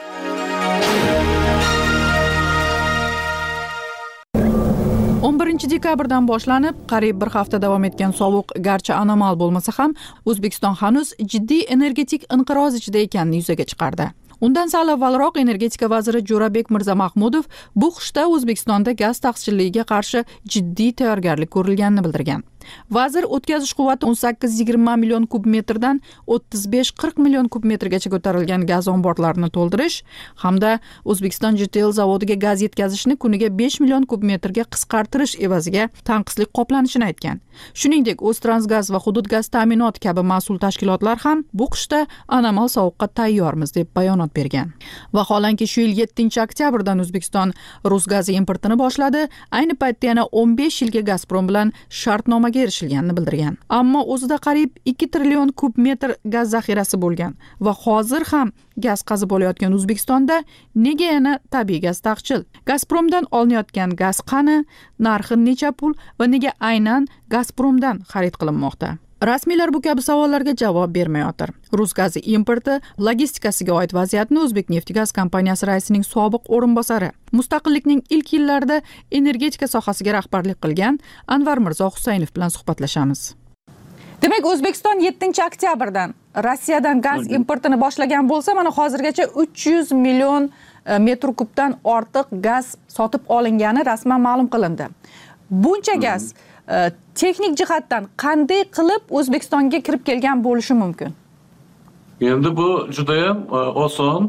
Dekabrdan boshlanib, qariyb bir hafta davom etgan sovuq garchi anomal bo'lmasa ham, O'zbekiston hanuz jiddiy energetik inqiroz ichida ekanini yuzaga chiqardi. Undan sal avvalroq energetika vaziri Jo'rabek Mirzamahmudov bu qishda O'zbekistonda gaz taqchilligiga qarshi jiddiy tayyorgarlik ko'rilganini bildirgan. Vazir o'tkazish quvvati 18-20 million kub metrdan 35-40 million kub metrgacha ko'tarilgan gaz omborlarini to'ldirish hamda O'zbekiston JTL zavodiga gaz yetkazishni kuniga 5 million kub metrga qisqartirish evaziga tanqislik qoplanishini aytgan. Shuningdek, O'ztransgaz va Hudud gaz ta'minoti kabi mas'ul tashkilotlar ham bu qishda anomal sovuqqa tayyormiz deb bayonot bergan. Vaholanki shu yil 7-oktyabrdan O'zbekiston rus gazi importini boshladi. Ayni paytda yana 15 yilga Gazprom bilan shartnoma erishilganini bildirgan. Ammo o'zida qariyb 2 trillion kub metr gaz zaxirasi bo'lgan va hozir ham gaz qazib olayotgan O'zbekistonda nega yana tabiiy gaz taqchil? Gazpromdan olinayotgan gaz qani, narxi necha pul va nega aynan Gazpromdan xarid qilinmoqda? Rasmiylar bu kabi savollarga javob bermayotir. Rus gazi importi logistikasiga oid vaziyatni O'zbekneftgaz kompaniyasi raisining sobiq o'rinbosari, mustaqillikning ilk yillarida energetika sohasiga rahbarlik qilgan Anvar Mirzo Husaynov bilan suhbatlashamiz. Demak, O'zbekiston 7-oktyabrdan Rossiyadan gaz importini boshlagan bo'lsa, mana hozirgacha 300 million metr kubdan ortiq gaz sotib olingani rasman ma'lum qilindi. Buncha gaz texnik jihatdan qanday qilib O'zbekistonga kirib kelgan bo'lishi mumkin? Endi bu juda ham oson.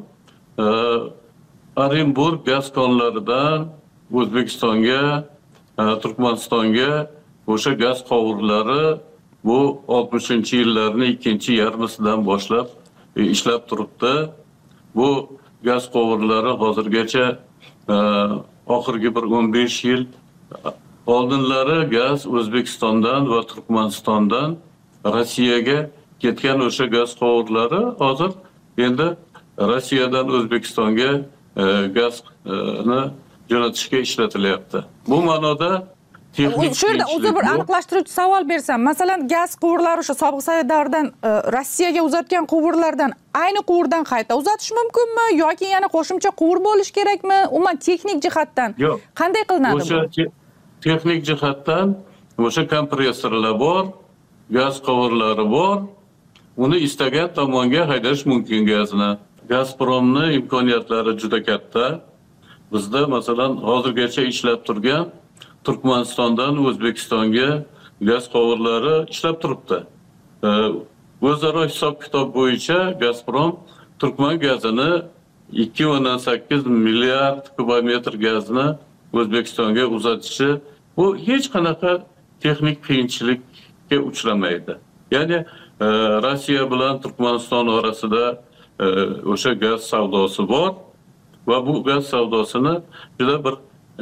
Orenburg gaz konlaridan O'zbekistonga, Turkmanistonga o'sha gaz qovurlari bu 60-yillarning ikkinchi yarmisidan boshlab ishlab turibdi. Bu gaz qovurlari hozirgacha oxirgi bir 15 yil oldinlari gaz O'zbekistondan va Turkmanistondan Rossiyaga ketgan o'sha gaz qovurlari hozir endi Rossiyadan O'zbekistonga gazni jo'natishga ishlatilyapti. Bu ma'noda texnik shu yerda o'zi bir aniqlashtiruvchi savol bersam, masalan, gaz quvurlari o'sha sobiq Sovet davridan Rossiyaga uzatgan quvurlardan ayni quvurdan qayta uzatish mumkinmi yoki yana qo'shimcha quvur bo'lish kerakmi? Umuman texnik jihatdan qanday qilinadi bu? Texnik jihatdan o'sha kompressorlar bor, gaz quvurlari bor. Uni istagan tomonga haydash mumkin gazni. Gazpromning imkoniyatlari juda katta. Bizda masalan hozirgacha ishlab turgan Turkmanistondan O'zbekistonga gaz quvurlari ishlab turibdi. O'zaro hisob-kitob bo'yicha Gazprom Turkman gazini 2.8 milliard kubometr gazni O'zbekistonga uzatishi bu hech qanaqa texnik qiyinchilikka uchramaydi. Ya'ni Rossiya bilan Turkmaniston orasida o'sha gaz savdosi bor va bu gaz savdosini juda bir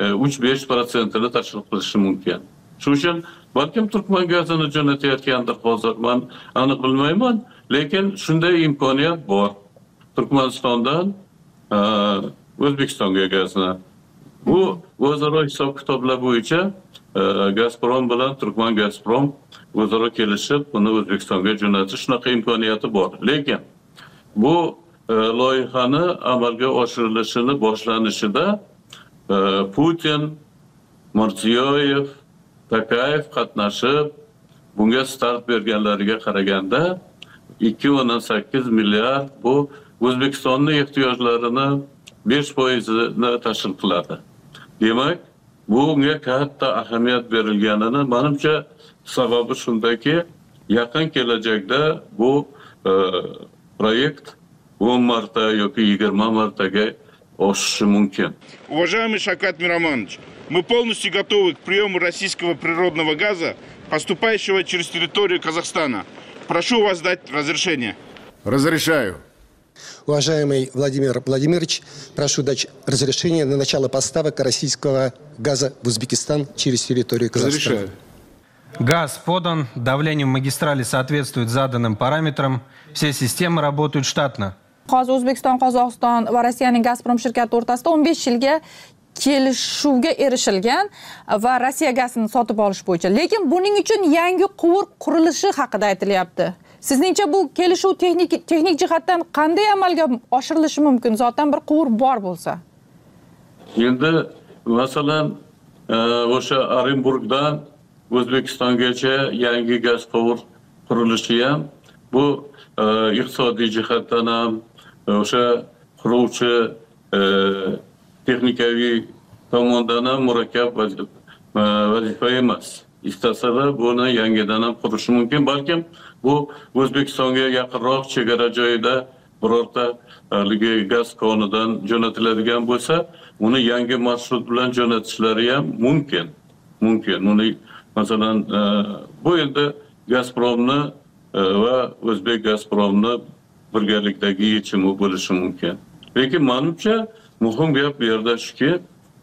3-5% tashkil qilishi mumkin. Shuning uchun balkim Turkman gazini jo'natayotgandir hozir, men aniq bilmayman, lekin shunday imkoniyat bor. Turkmanistondan O'zbekistonga gazni. Bu o'zaro hisob-kitoblar bo'yicha Gazprom bilan Turkman Gazprom o'zaro kelishib, buni O'zbekistonga jo'natish shunaqa imkoniyati bor. Lekin bu loyihani amalga oshirilishini boshlanishida Putin, Mirziyoyev, Takayev qatnashib, bunga start berganlariga qaraganda 2.8 milliard bu O'zbekistonning ehtiyojlarini 5%ni tashkil qiladi. Demak, bunga katta ahamiyat berilganini menimcha sababi shundaki, yaqin kelajakda bu proyekt 10 marta yoki 20 martaga oshishi mumkin. Уважаемый Шавкат Миромонович, мы полностью готовы к приему российского природного газа, поступающего через территорию Казахстана. Прошу вас дать разрешение. Разрешаю. Уважаемый Владимир Владимирович, прошу дать разрешение на начало поставок российского газа в Узбекистан через территорию Казахстана. Разрешаю. Газ подан, давление в магистрали соответствует заданным параметрам, все системы работают штатно. Hozir O'zbekiston, Qozog'iston va Rossiyaning Gazprom shirkati o'rtasida 15 yilga kelishuvga erishilgan va Rossiya gazini sotib olish bo'yicha. Lekin buning uchun yangi quvur qurilishi haqida aytilyapti. Sizningcha bu kelishuv texnik jihatdan qanday amalga oshirilishi mumkin? Zotan bir quvur bor bo'lsa. Endi masalan, o'sha Orenburgdan O'zbekistongacha yangi gaz quvur qurilishi ham bu iqtisodiy jihatdan ham o'sha quruvchi texnikaviy tomondan ham murakkab vazifa emas. İstasalar buni yangidan ham qurishi mumkin. Balkim bu O'zbekistonga yaqinroq chegara joyida birorta gaz konidan jo'natiladigan bo'lsa, uni yangi marshrut bilan jo'natishlari ham mumkin. Uni masalan bu endi Gazpromni va O'zbek Gazpromni birgalikdagi yechimi bo'lishi mumkin. Lekin menimcha muhim gap bu yerda shuki,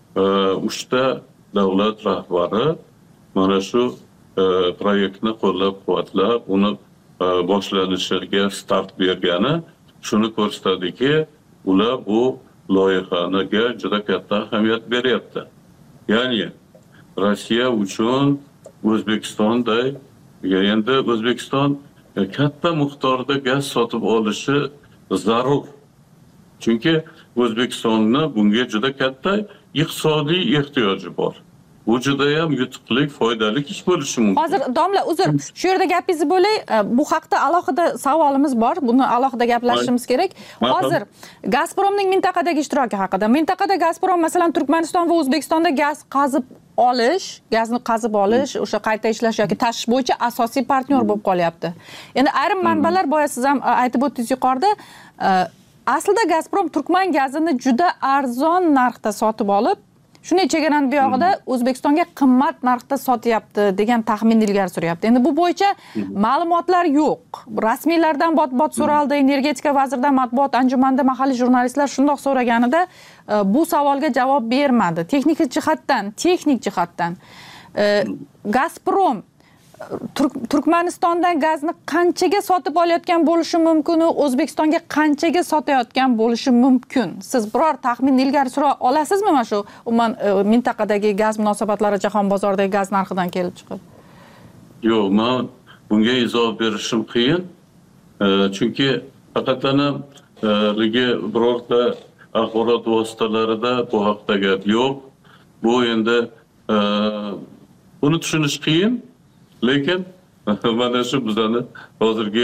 3 ta davlat rahbari mana shu proyektni qo'llab-quvvatlab, uni boshlanishiga start bergani shuni ko'rsatadiki, ular bu loyihaga juda katta ahamiyat beryapti. Ya'ni Rossiya uchun O'zbekistonday, endi O'zbekiston katta miqdorda gaz sotib olishi zarur. Chunki O'zbekistonning bunga juda katta iqtisodiy ehtiyoji bor. Bu juda ham yutuqli, foydali ish bo'lishi mumkin. Hozir domla, uzr, shu yerda gapingizni bo'lay. Bu haqda alohida savolimiz bor. Buni alohida gaplashishimiz kerak. Hozir Gazpromning mintaqadagi ishtiroki haqida. Mintaqada Gazprom masalan Turkmaniston va O'zbekistonda gazni qazib olish, o'sha qayta ishlash yoki tashish bo'yicha asosiy partnyor bo'lib qolyapti. Endi ayrim manbalar boya siz ham aytib o'tdingiz yuqorida, aslida Gazprom Turkman gazini juda arzon narxda sotib olib, shunday chegarani buyog'ida O'zbekistonga qimmat narxda sotyapti degan taxmin ilgari suryapti. Endi bu bo'yicha ma'lumotlar yo'q. Rasmiylardan bot so'raldi, energetika vaziridan matbuot anjumanida mahalliy jurnalistlar shundoq so'raganida bu savolga javob bermadi. Texnik jihatdan Gazprom Turkmanistondan gazni qanchaga sotib olayotgan bo'lishi mumkin, O'zbekistonga qanchaga sotayotgan bo'lishi mumkin? Siz biror taxmin ilgari sura olasizmi mana shu umuman mintaqadagi gaz munosabatlari jahon bozoridagi gaz narxidan kelib chiqib? Yo'q, men bunga izoh berishim qiyin. Chunki faqatgina birorta axborot vositalarida bu haqda gap yo'q. Bu endi buni tushunish qiyin. Lekin mana shu bizning hozirgi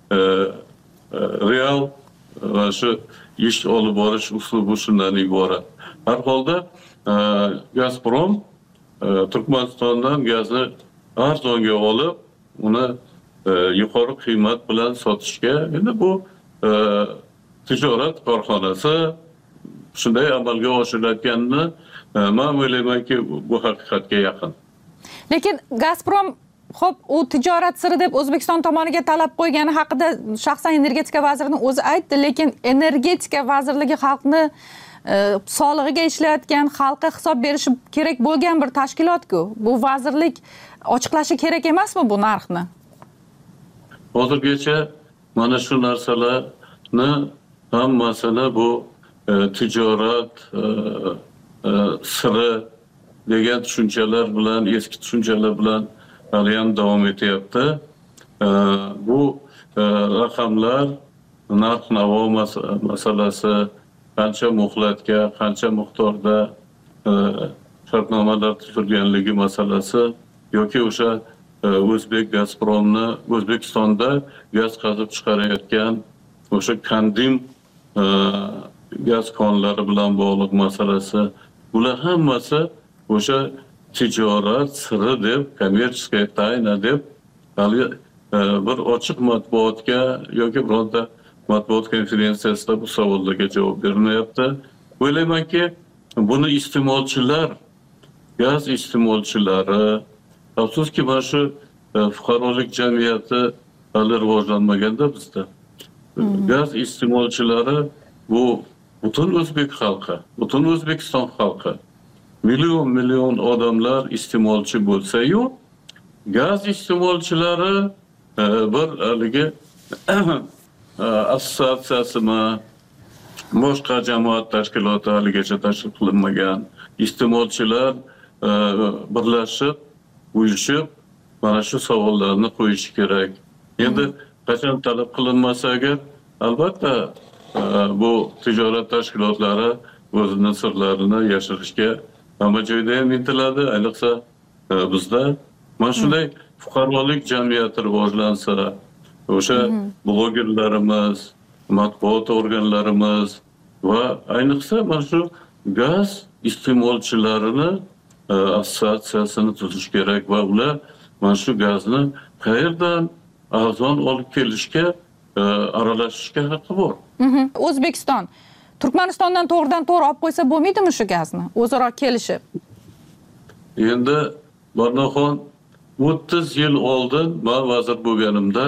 real va shu ish olib borish uslubi shundan iborat. Har holda Gazprom Turkmanistondan gazni arzonga olib, uni yuqori qiymat bilan sotishga, endi bu tijorat korxonasi shunday amalga oshirilayotganini men o'ylaymanki bu haqiqatga yaqin. Lekin Gazprom xo'p, u tijorat siri deb O'zbekiston tomoniga talab qo'ygani haqida shaxsan energetika vazirining o'zi aytdi, lekin energetika vazirligi xalqni solig'iga ishlayotgan, xalqqa hisob berishi kerak bo'lgan bir tashkilot-ku. Bu vazirlik ochiqlashi kerak emasmi bu narxni? Hozirgacha mana shu narsalarni hammasini bu tijorat siri degan tushunchalar bilan, eski tushunchalar bilan hali ham davom etyapti. Bu raqamlar, narx-navo masalasi, qancha muhlatga, qancha miqdorda shartnomalar tuzilganligi masalasi yoki o'sha O'zbek Gazpromni O'zbekistonda gaz qazib chiqarayotgan o'sha Kandim gaz konlari bilan bog'liq masalasi, bular hammasi o'sha tijorat siri deb, kommersiya tayna deb hali bir ochiq matbuotga yoki bironta matbuot konferensiyasida bu savollarga javob berilmayapti. O'ylaymanki, buni iste'molchilar, gaz iste'molchilari, afsuski mana shu fuqarolik jamiyati hali rivojlanmaganda bizda. Gaz iste'molchilari bu butun o'zbek xalqi, butun O'zbekiston xalqi. Million odamlar iste'molchi bo'lsa-yu, gaz iste'molchilari bir haligi assotsiatsiyasimi, boshqa jamoat tashkiloti haligacha tashkil qilinmagan. Iste'molchilar birlashib, uyushib, mana shu savollarni qo'yishi kerak. Endi qachon talab qilinmasa agar, albatta bu tijorat tashkilotlari o'zining sirlarini yashirishga hamma joyda ham intiladi. Ayniqsa bizda mana shunday fuqarolik jamiyati rivojlansa, o'sha blogerlarimiz, matbuot organlarimiz va ayniqsa mana shu gaz iste'molchilarini assotsiatsiyasini tuzish kerak va ular mana shu gazni qayerdan arzon olib kelishga aralashishga haqqi bor. O'zbekiston Turkmanistondan to'g'ridan-to'g'ri olib qo'ysa bo'lmaydimi shu gazni? O'zaro kelishib. Endi Barnoxon 30 yil oldin men vazir bo'lganimda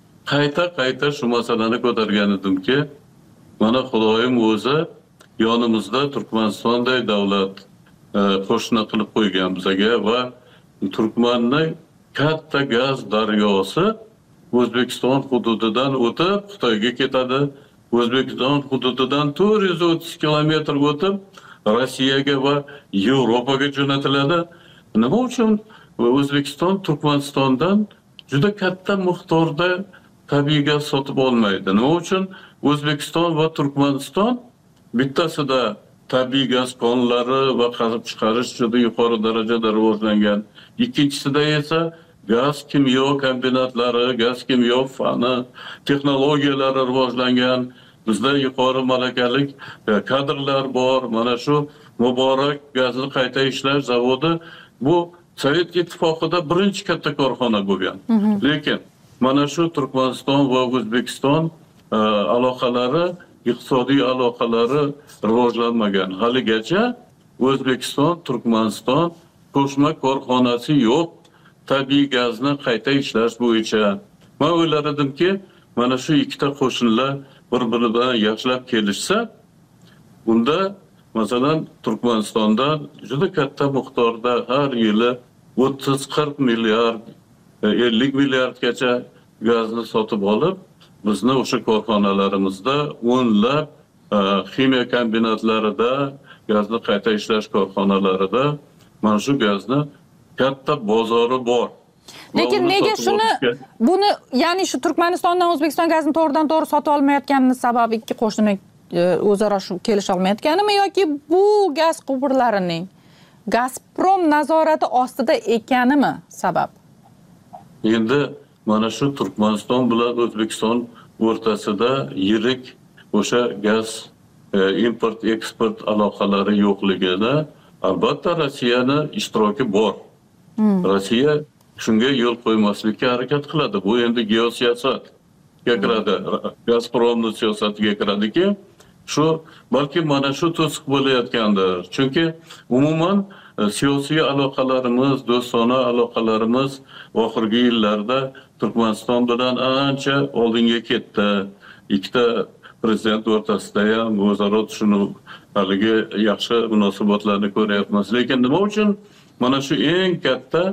qayta shu masalani ko'targan edimki, mana Xudoyim o'zi yonimizda Turkmanistonday davlat qo'shni qilib qo'ygan bizga va Turkmanning katta gaz daryosi O'zbekiston hududidan o'tib Xitoyga ketadi. O'zbekiston hududidan 430 kilometr o'tib Rossiyaga va Yevropaga jo'natiladi. Nima uchun O'zbekiston Turkmanistondan juda katta miqdorda tabiiy gaz sotib olmaydi? Nima uchun O'zbekiston va Turkmaniston bittasida tabiiy gaz konlari va qazib chiqarish juda yuqori darajada rivojlangan, ikkinchisida esa gaz kimyo kombinatlari, gaz kimyo fani, texnologiyalari rivojlangan, bizda yuqori malakali kadrlar bor. Mana shu Muborak gazni qayta ishlash zavodi bu Sovet ittifoqida birinchi katta korxona bo'lgan. Lekin mana shu Turkmaniston va O'zbekiston aloqalari, iqtisodiy aloqalari rivojlanmagan. Haligacha O'zbekiston, Turkmaniston qo'shma korxonasi yo'q tabiiy gazni qayta ishlash bo'yicha. Men o'ylar edimki, mana shu ikkita qo'shinlar bir-biri bilan yaxshilab kelishsa, bunda masalan Turkmanistondan juda katta miqdorda har yili 30-40 milliard, 50 milliardgacha gazni sotib olib, bizni o'sha korxonalarimizda o'nlab ximiya kombinatlarida, gazni qayta ishlash korxonalarida mana shu gazni katta bozori bor. Lekin nega buni, ya'ni shu Turkmanistondan O'zbekiston gazini to'g'ridan-to'g'ri sotib olmayotganini sababi ikki qo'shni o'zaro kelisha olmayotganimi yoki bu gaz quvurlarining Gazprom nazorati ostida ekanimi sabab? Endi mana shu Turkmaniston bilan O'zbekiston o'rtasida yirik o'sha gaz import eksport aloqalari yo'qligida albatta Rossiyaning ishtiroki bor. Rossiya shunga yo'l qo'ymaslikka harakat qiladi. Bu endi geosiyosatga kiradi. Gazpromning siyosatiga kiradiki, Shu balki mana shu to'siq bo'layotgandir. Chunki umuman siyosiy aloqalarimiz, do'stona aloqalarimiz oxirgi yillarda Turkmaniston bilan ancha oldinga ketdi. Ikkita prezident o'rtasida ham o'zaro tushunib, haligi yaxshi munosabatlarni ko'ryapmiz. Lekin nima uchun mana shu eng katta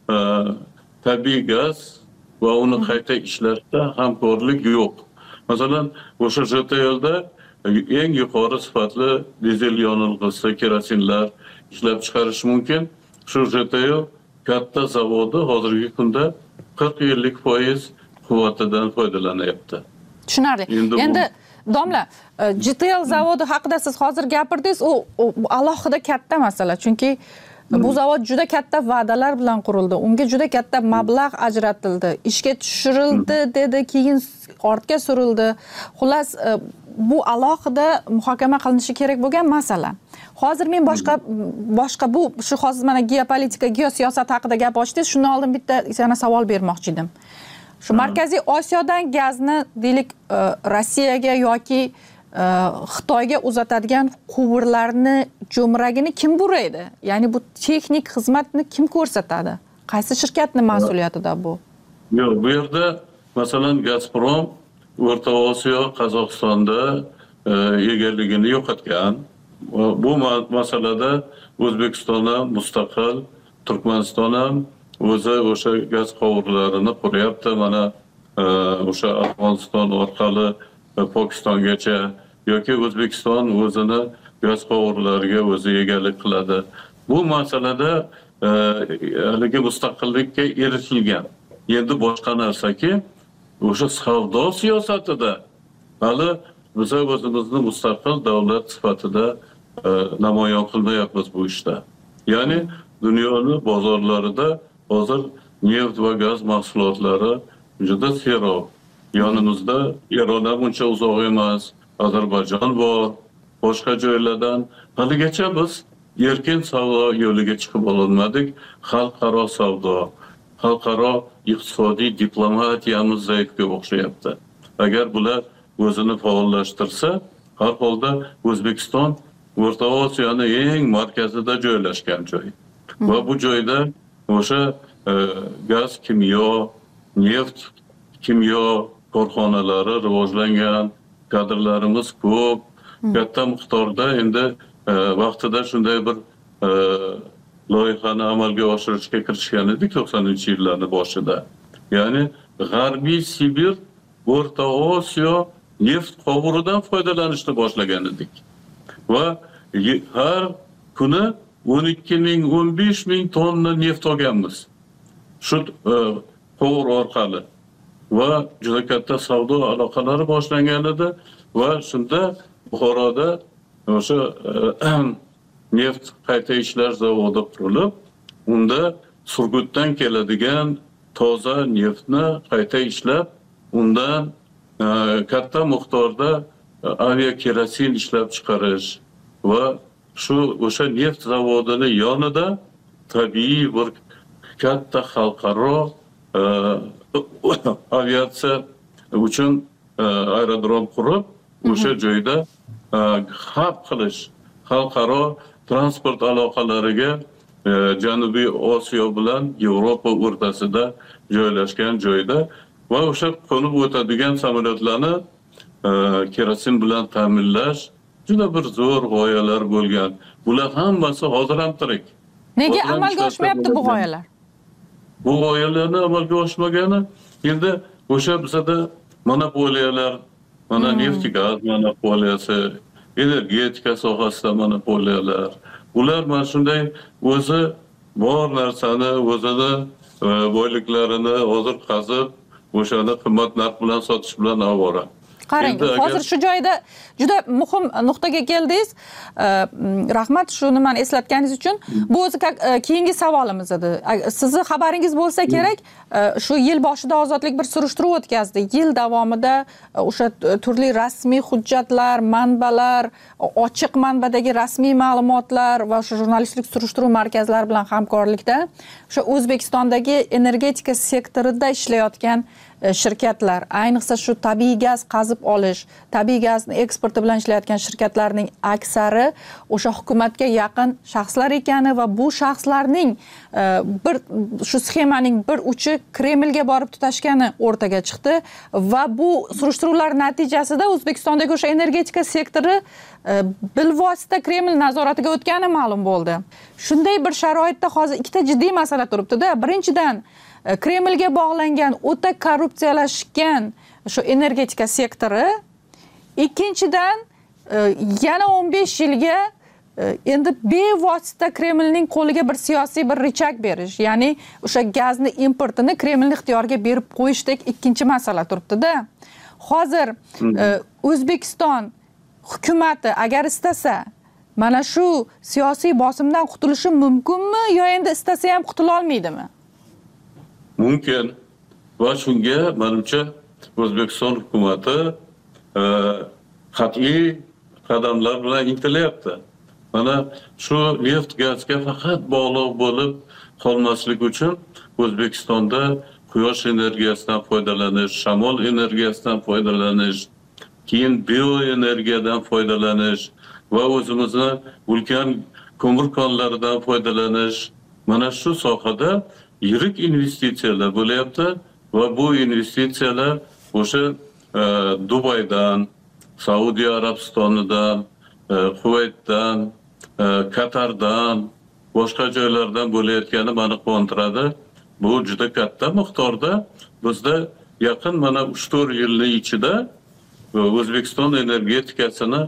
tabiiy gaz va uni qayta ishlashda hamkorlik yo'q. Masalan, o'sha JTLda eng yuqori sifatli dizel yonilg'isi, kerosinlar ishlab chiqarish mumkin. Shu JTL katta zavodi hozirgi kunda 40-50% quvvatidan foydalanyapti. Tushunarli. Endi domla, JTL zavodi haqida siz hozir gapirdingiz, u alohida katta masala. Chunki bu zavod juda katta va'dalar bilan qurildi. Unga juda katta mablag' ajratildi. Ishga tushirildi dedi, keyin ortga surildi. Xullas, bu alohida muhokama qilinishi kerak bo'lgan masala. Hozir men boshqa bu shu hozir mana geopolitika, geosiyosat haqida gap ochdingiz. Shundan oldin bitta yana savol bermoqchi edim. Shu Markaziy Osiyodan gazni deylik Rossiyaga yoki Xitoyga uzatadigan quvurlarni jo'mragini kim buraydi? Ya'ni bu texnik xizmatni kim ko'rsatadi? Qaysi shirkatning mas'uliyatida bu? Yo'q, bu yerda masalan Gazprom O'rta Osiyo, Qozog'istonda egalligini yo'qotgan. Bu masalada O'zbekiston ham mustaqil, Turkmaniston ham o'zi o'sha gaz quvurlarini quryapti. Mana o'sha Afg'oniston orqali Pokistongacha yoki O'zbekiston o'zini gaz quvurlariga o'zi egalik qiladi. Bu masalada haligi mustaqillikka erishilgan. Endi boshqa narsaki, o'sha savdo siyosatida hali biz o'zimizni mustaqil davlat sifatida namoyon qilmayapmiz bu ishda. Ya'ni dunyoni bozorlarida hozir neft va gaz mahsulotlari juda serob. Yonimizda Eron ham uncha uzoq emas, Ozarbayjon bor, boshqa joylardan haligacha biz erkin savdo yo'liga chiqib olmadik. Xalqaro savdo, xalqaro iqtisodiy diplomatiyamiz zaifga o'xshayapti. Agar bular o'zini faollashtirsa, har holda O'zbekiston O'rta Osiyoning eng markazida joylashgan joy. Va bu joyda o'sha gaz, kimyo, neft, kimyo korxonalari rivojlangan, kadrlarimiz ko'p, katta miqdorda endi vaqtida shunday bir loyihani amalga oshirishga kirishgan edik 90-yillarning boshida. Ya'ni G'arbiy Sibir, O'rta Osiyo neft qovuridan foydalanishni boshlagan edik. Va har kuni 12,000-15,000 tonna neft olganmiz. Shu qovur orqali. Va juda katta savdo aloqalari boshlangan edi va shunda Buxoroda o'sha neft qayta ishlash zavodi qurilib, unda Surgutdan keladigan toza neftni qayta ishlab, undan katta miqdorda aviakerosin ishlab chiqarish va shu o'sha neft zavodini yonida tabiiy bir katta xalqaro aviatsiya uchun aerodrom qurib, o'sha joyda hab qilish, xalqaro transport aloqalariga Janubiy Osiyo bilan Yevropa o'rtasida joylashgan joyda va o'sha qo'nib o'tadigan samolyotlarni kerosin bilan ta'minlash juda bir zo'r g'oyalar bo'lgan. Bular hammasi hozir ham tirik. Nega amalga oshmayapti bu g'oyalar? Bu g'oyalarni amalga oshmagani endi o'sha bizada monopoliyalar, mana neft gaz monopoliyasi, energetika sohasida monopoliyalar. Ular mana shunday o'zi bor narsani, o'zini boyliklarini hozir qazib, o'shani qimmat narx bilan sotish bilan avvora. Qarang, hozir shu joyda juda muhim nuqtaga keldingiz. Rahmat shu nimani eslatganingiz uchun. Bu o'zi keyingi savolimiz edi. Sizni xabaringiz bo'lsa kerak, shu yil boshida Ozodlik bir surishtiruv o'tkazdi. Yil davomida o'sha turli rasmiy hujjatlar, manbalar, ochiq manbadagi rasmiy ma'lumotlar va o'sha jurnalistlik surishtiruv markazlari bilan hamkorlikda o'sha O'zbekistondagi energetika sektorida ishlayotgan shirkatlar, ayniqsa shu tabiiy gaz qazib olish, tabiiy gazni eksporti bilan ishlayotgan shirkatlarning aksari o'sha hukumatga yaqin shaxslar ekani va bu shaxslarning shu sxemaning bir uchi Kremlga borib tutashgani o'rtaga chiqdi va bu surishtiruvlar natijasida O'zbekistondagi o'sha energetika sektori bilvosita Kreml nazoratiga o'tgani ma'lum bo'ldi. Shunday bir sharoitda hozir ikkita jiddiy masala turibdi-da. Birinchidan, Kremlga bog'langan o'ta korrupsiyalashgan shu energetika sektori, ikkinchidan yana 15 yilga endi bevosita Kremlning qo'liga bir siyosiy bir richak berish, ya'ni o'sha gazni importini Kremlning ixtiyoriga berib qo'yishdek ikkinchi masala turibdi-da. Hozir O'zbekiston hukumati agar istasa mana shu siyosiy bosimdan qutulishi mumkinmi yo endi istasa ham qutula olmaydimi? Mumkin. Va shunga menimcha O'zbekiston hukumati qat'iy qadamlar bilan intilyapti. Mana shu neft gazga faqat bog'liq bo'lib qolmaslik uchun O'zbekistonda quyosh energiyasidan foydalanish, shamol energiyasidan foydalanish, keyin bioenergiyadan foydalanish va o'zimizni ulkan ko'mir konlaridan foydalanish. Mana shu sohada yirik investitsiyalar bo'lyapti va bu investitsiyalar o'sha Dubaydan, Saudiya Arabistonidan, Kuvaytdan, Qatardan, boshqa joylardan bo'layotgani meni quvontiradi. Bu juda katta miqdorda bizda yaqin mana 3-4 yilning ichida O'zbekiston energetikasini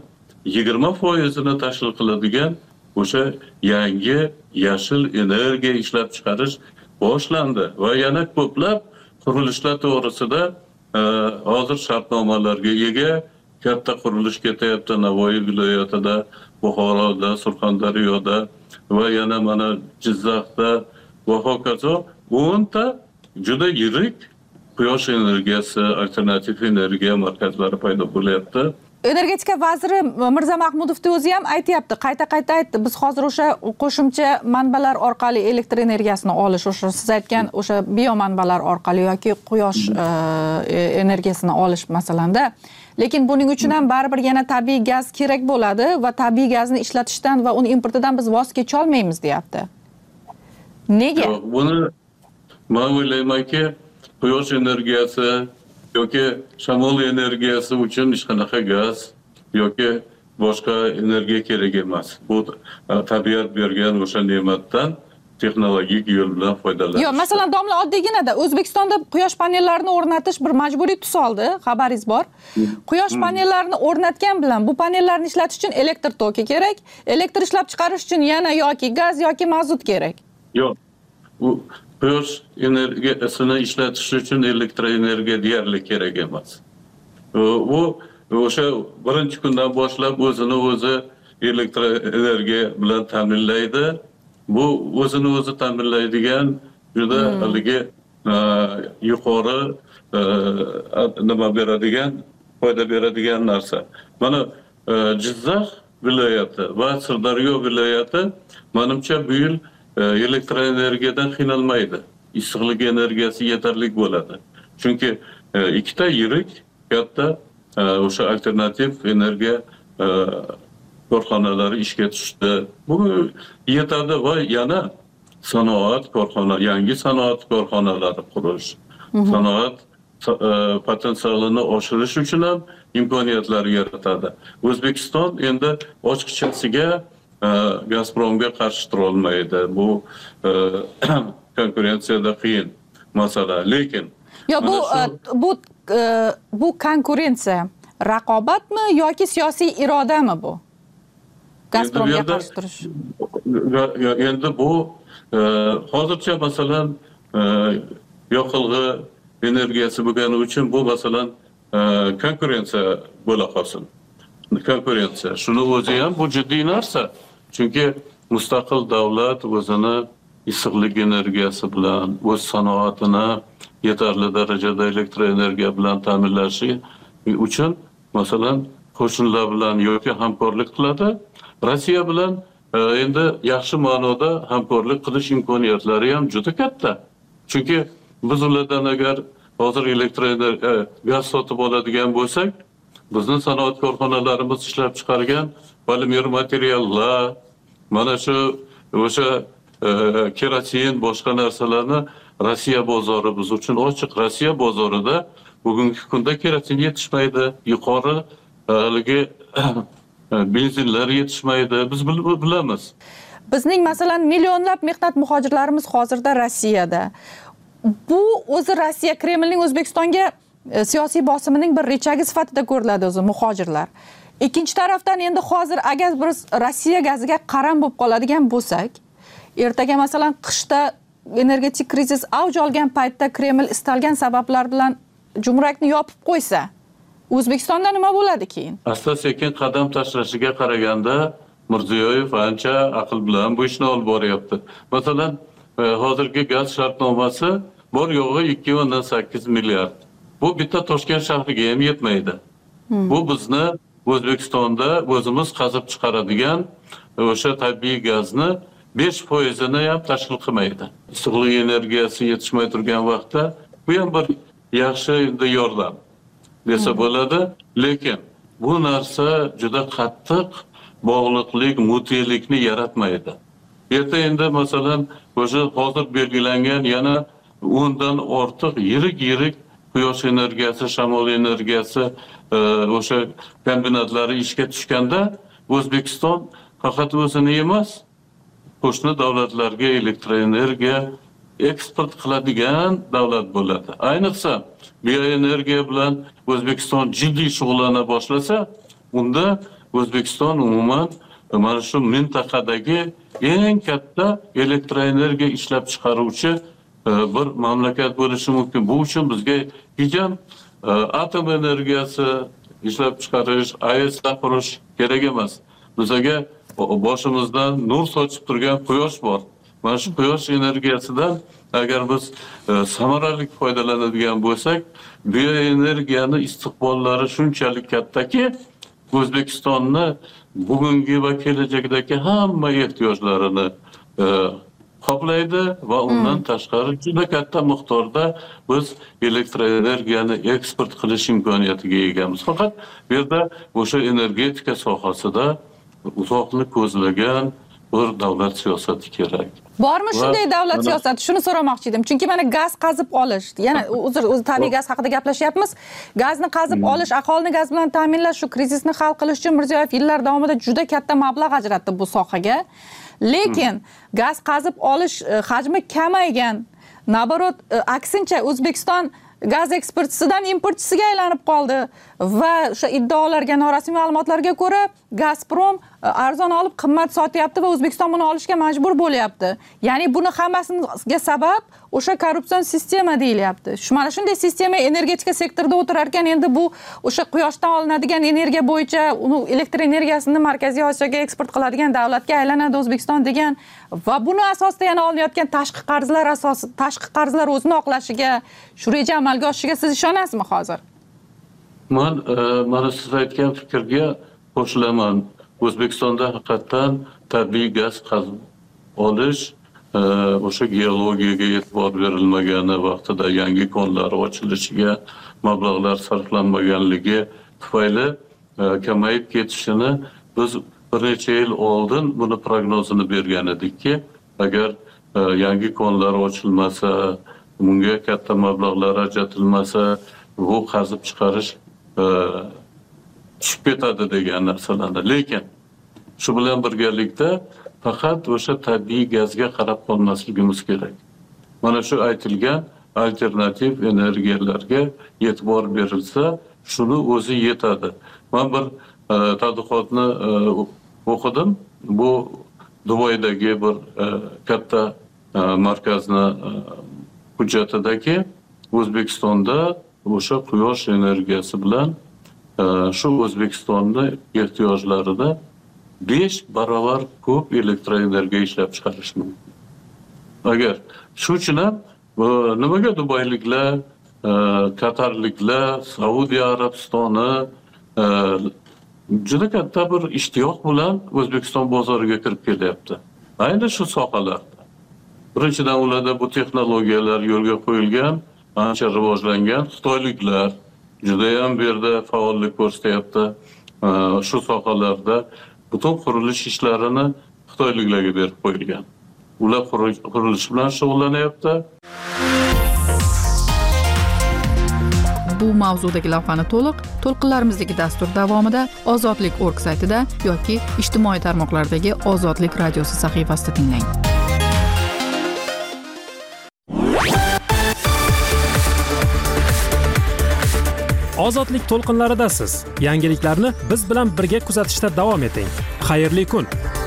20%ni tashkil qiladigan o'sha yangi yashil energiya ishlab chiqarish boshlandi va yana ko'plab qurilishlar to'g'risida hozir shartnomalarga ega katta qurilish ketyapti Navoiy viloyatida, Buxoroda, Surxondaryoda va yana mana Jizzaxda va hokazo 10 ta juda yirik quyosh energiyasi, alternativ energiya markazlari paydo bo'lyapti. Energetika vaziri Mirza Mahmudovning o'zi ham aytayapti, qayta-qayta aytdi. Biz hozir o'sha qo'shimcha manbalar orqali elektr energiyasini olish, o'sha siz aytgan o'sha bio manbalar orqali yoki quyosh energiyasini olish masalanda. Lekin buning uchun ham baribir yana tabiiy gaz kerak bo'ladi va tabiiy gazni ishlatishdan va uni importidan biz voz kecha olmaymiz, deyapti. Nega? Buni men o'ylaymanki, quyosh energiyasi yoki shamol energiyasi uchun hech qanaqa gaz yoki boshqa energiya kerak emas. Bu tabiat bergan o'sha ne'matdan texnologik yo'l bilan foydalanish. Yo'q, masalan, domla oddiyginada O'zbekistonda quyosh panellarini o'rnatish bir majburiy tus oldi, xabaringiz bor. Quyosh panellarini o'rnatgan bilan bu panellarni ishlatish uchun elektr toki kerak, elektr ishlab chiqarish uchun yana yoki gaz yoki mazut kerak. Yo'q. Bu quyosh energiyasini ishlatish uchun elektr energiya deyarli kerak emas. U o'sha birinchi kundan boshlab o'zini o'zi elektr energiya bilan ta'minlaydi. Bu o'zini o'zi ta'minlaydigan juda haligi yuqori nima beradigan, foyda beradigan narsa. Mana Jizzax viloyati va Sirdaryo viloyati menimcha bu yil elektr energiyadan qiynalmaydi. Issiqlik energiyasi yetarli bo'ladi. Chunki ikkita yirik katta o'sha alternativ energiya korxonalari ishga tushdi. Bu yetadi va yana sanoat korxonalari, yangi sanoat korxonalari qurish, sanoat potensialini oshirish uchun ham imkoniyatlar yaratadi. O'zbekiston endi ochiqchasiga Gazpromga qarshi tura olmaydi. Bu konkurensiyada qiyin masala. Lekin bu konkurensiya raqobatmi yoki siyosiy irodami bu? Gazpromga qarshi turish. Endi bu hozircha masalan yoqilg'i energiyasi bo'lgani uchun bu masalan konkurensiya bo'la qolsin. Konkurensiya. Shuni o'zi ham bu jiddiy narsa. Chunki mustaqil davlat o'zini issiqlik energiyasi bilan o'z sanoatini yetarli darajada elektr energiya bilan ta'minlashi uchun masalan qo'shnilar bilan yoki hamkorlik qiladi. Rossiya bilan endi yaxshi ma'noda hamkorlik qilish imkoniyatlari ham juda katta. Chunki biz ulardan agar hozir gaz sotib oladigan bo'lsak, bizni sanoat korxonalarimiz ishlab chiqargan polimer materiallar, mana shu o'sha kerosin, boshqa narsalarni Rossiya bozori biz uchun ochiq. Rossiya bozorida bugungi kunda kerosin yetishmaydi, yuqori haligi benzinlar yetishmaydi. Biz bilamiz. Bizning masalan millionlab mehnat muhojirlarimiz hozirda Rossiyada. Bu o'zi Rossiya Kremlning O'zbekistonga siyosiy bosimining bir rechagi sifatida ko'riladi o'zi muhojirlar. Ikkinchi tarafdan endi hozir agar biz Rossiya gaziga qaram bo'lib qoladigan bo'lsak, ertaga masalan qishda energetik krizis avj olgan paytda Kreml istalgan sabablar bilan jumrakni yopib qo'ysa, O'zbekistonda nima bo'ladi keyin? Asta-sekin qadam tashlashiga qaraganda Mirziyoyev ancha aql bilan bu ishni olib boryapti. Masalan, hozirgi gaz shartnomasi bor yo'g'i 2.8 milliard. Bu bitta Toshkent shahriga ham yetmaydi. Bu bizni O'zbekistonda o'zimiz qazib chiqaradigan o'sha tabiiy gazni 5%ni ham tashkil qilmaydi. Issiqlik energiyasi yetishmay turgan vaqtda bu ham bir yaxshi yordam desa bo'ladi, lekin bu narsa juda qattiq bog'liqlik, mutelikni yaratmaydi. Erta endi masalan o'sha hozir belgilangan yana 10 dan ortiq yirik quyosh energiyasi, shamol energiyasi o'sha kombinatlari ishga tushganda O'zbekiston faqat o'zini emas, qo'shni davlatlarga elektroenergiya eksport qiladigan davlat bo'ladi. Ayniqsa bioenergiya bilan O'zbekiston jiddiy shug'ullana boshlasa, unda O'zbekiston umuman mana shu mintaqadagi eng katta elektroenergiya ishlab chiqaruvchi bir mamlakat bo'lishi mumkin. Bu uchun bizga hech ham atom energiyasi ishlab chiqarish, AES qurish kerak emas. Bizga boshimizdan nur sochib turgan quyosh bor. Mana shu quyosh energiyasidan agar biz samarali foydalanadigan bo'lsak, bioenergiyani istiqbollari shunchalik kattaki, O'zbekistonni bugungi va kelajakdagi hamma ehtiyojlarini qoplaydi va undan tashqari juda katta miqdorda biz elektroenergiyani eksport qilish imkoniyatiga egamiz. Faqat bu yerda o'sha energetika sohasida uzoqni ko'zlagan bir davlat siyosati kerak. Bormi shunday davlat siyosati? Shuni so'ramoqchi edim. Chunki mana gaz qazib olish, yana o'zi tabiiy gaz haqida gaplashyapmiz. Gazni qazib olish, aholini gaz bilan ta'minlash, shu krizisni hal qilish uchun Mirziyoyev yillar davomida juda katta mablag' ajratdi bu sohaga. Lekin gaz qazib olish hajmi kamaygan. Naborot, aksincha O'zbekiston gaz eksportchisidan importchisiga aylanib qoldi va o'sha iddaolarga, norasmiy ma'lumotlarga ko'ra Gazprom arzon olib qimmat sotyapti va O'zbekiston buni olishga majbur bo'lyapti. Ya'ni buni hammasiga sabab o'sha korrupsion sistema deyilyapti. Mana shunday sistema energetika sektorida o'tirar ekan, endi bu o'sha quyoshdan olinadigan energiya bo'yicha uni elektr energiyasini Markaziy Osiyoga eksport qiladigan davlatga aylanadi O'zbekiston degan va buni asosida yana olinayotgan tashqi qarzlar o'zini oqlashiga, shu reja amalga oshishiga siz ishonasizmi hozir? Mana siz aytgan fikrga qo'shilaman. O'zbekistonda haqiqatan tabiiy gaz qazib olish, o'sha geologiyaga e'tibor berilmagani, vaqtida yangi konlar ochilishiga mablag'lar sarflanmaganligi tufayli kamayib ketishini biz bir necha yil oldin buni prognozini bergan edikki, agar yangi konlar ochilmasa, bunga katta mablag'lar ajratilmasa, bu qazib chiqarish tushib ketadi degan narsalarni. Lekin shu bilan birgalikda faqat o'sha tabiiy gazga qarab qolmasligimiz kerak. Mana shu aytilgan alternativ energiyalarga e'tibor berilsa, shuni o'zi yetadi. Men bir tadqiqotni o'qidim. Bu Dubaydagi bir katta markazni hujjatidagi O'zbekistonda o'sha quyosh energiyasi bilan shu O'zbekistonni ehtiyojlarida 5 barobar ko'p elektroenergiya ishlab chiqarish mumkin. Agar shu uchun ham nimaga dubayliklar, qatarliklar, Saudiya Arabistoni juda katta bir ishtiyoq bilan O'zbekiston bozoriga kirib kelyapti. Ayni shu sohalarda. Birinchidan ularda bu texnologiyalar yo'lga qo'yilgan, ancha rivojlangan. Xitoyliklar judayam bu yerda faollik ko'rsatyapti. Shu sohalarda butun qurilish ishlarini xitoyliklarga berib qo'yilgan. Ular qurilish bilan shug'ullanyapti. Bu mavzudagi lavhani to'lqinlarimizdagi dastur davomida Ozodlik.org saytida yoki ijtimoiy tarmoqlardagi Ozodlik radiosi sahifasida tinglang. Ozodlik to'lqinlaridasiz. Yangiliklarni biz bilan birga kuzatishda davom eting. Xayrli kun.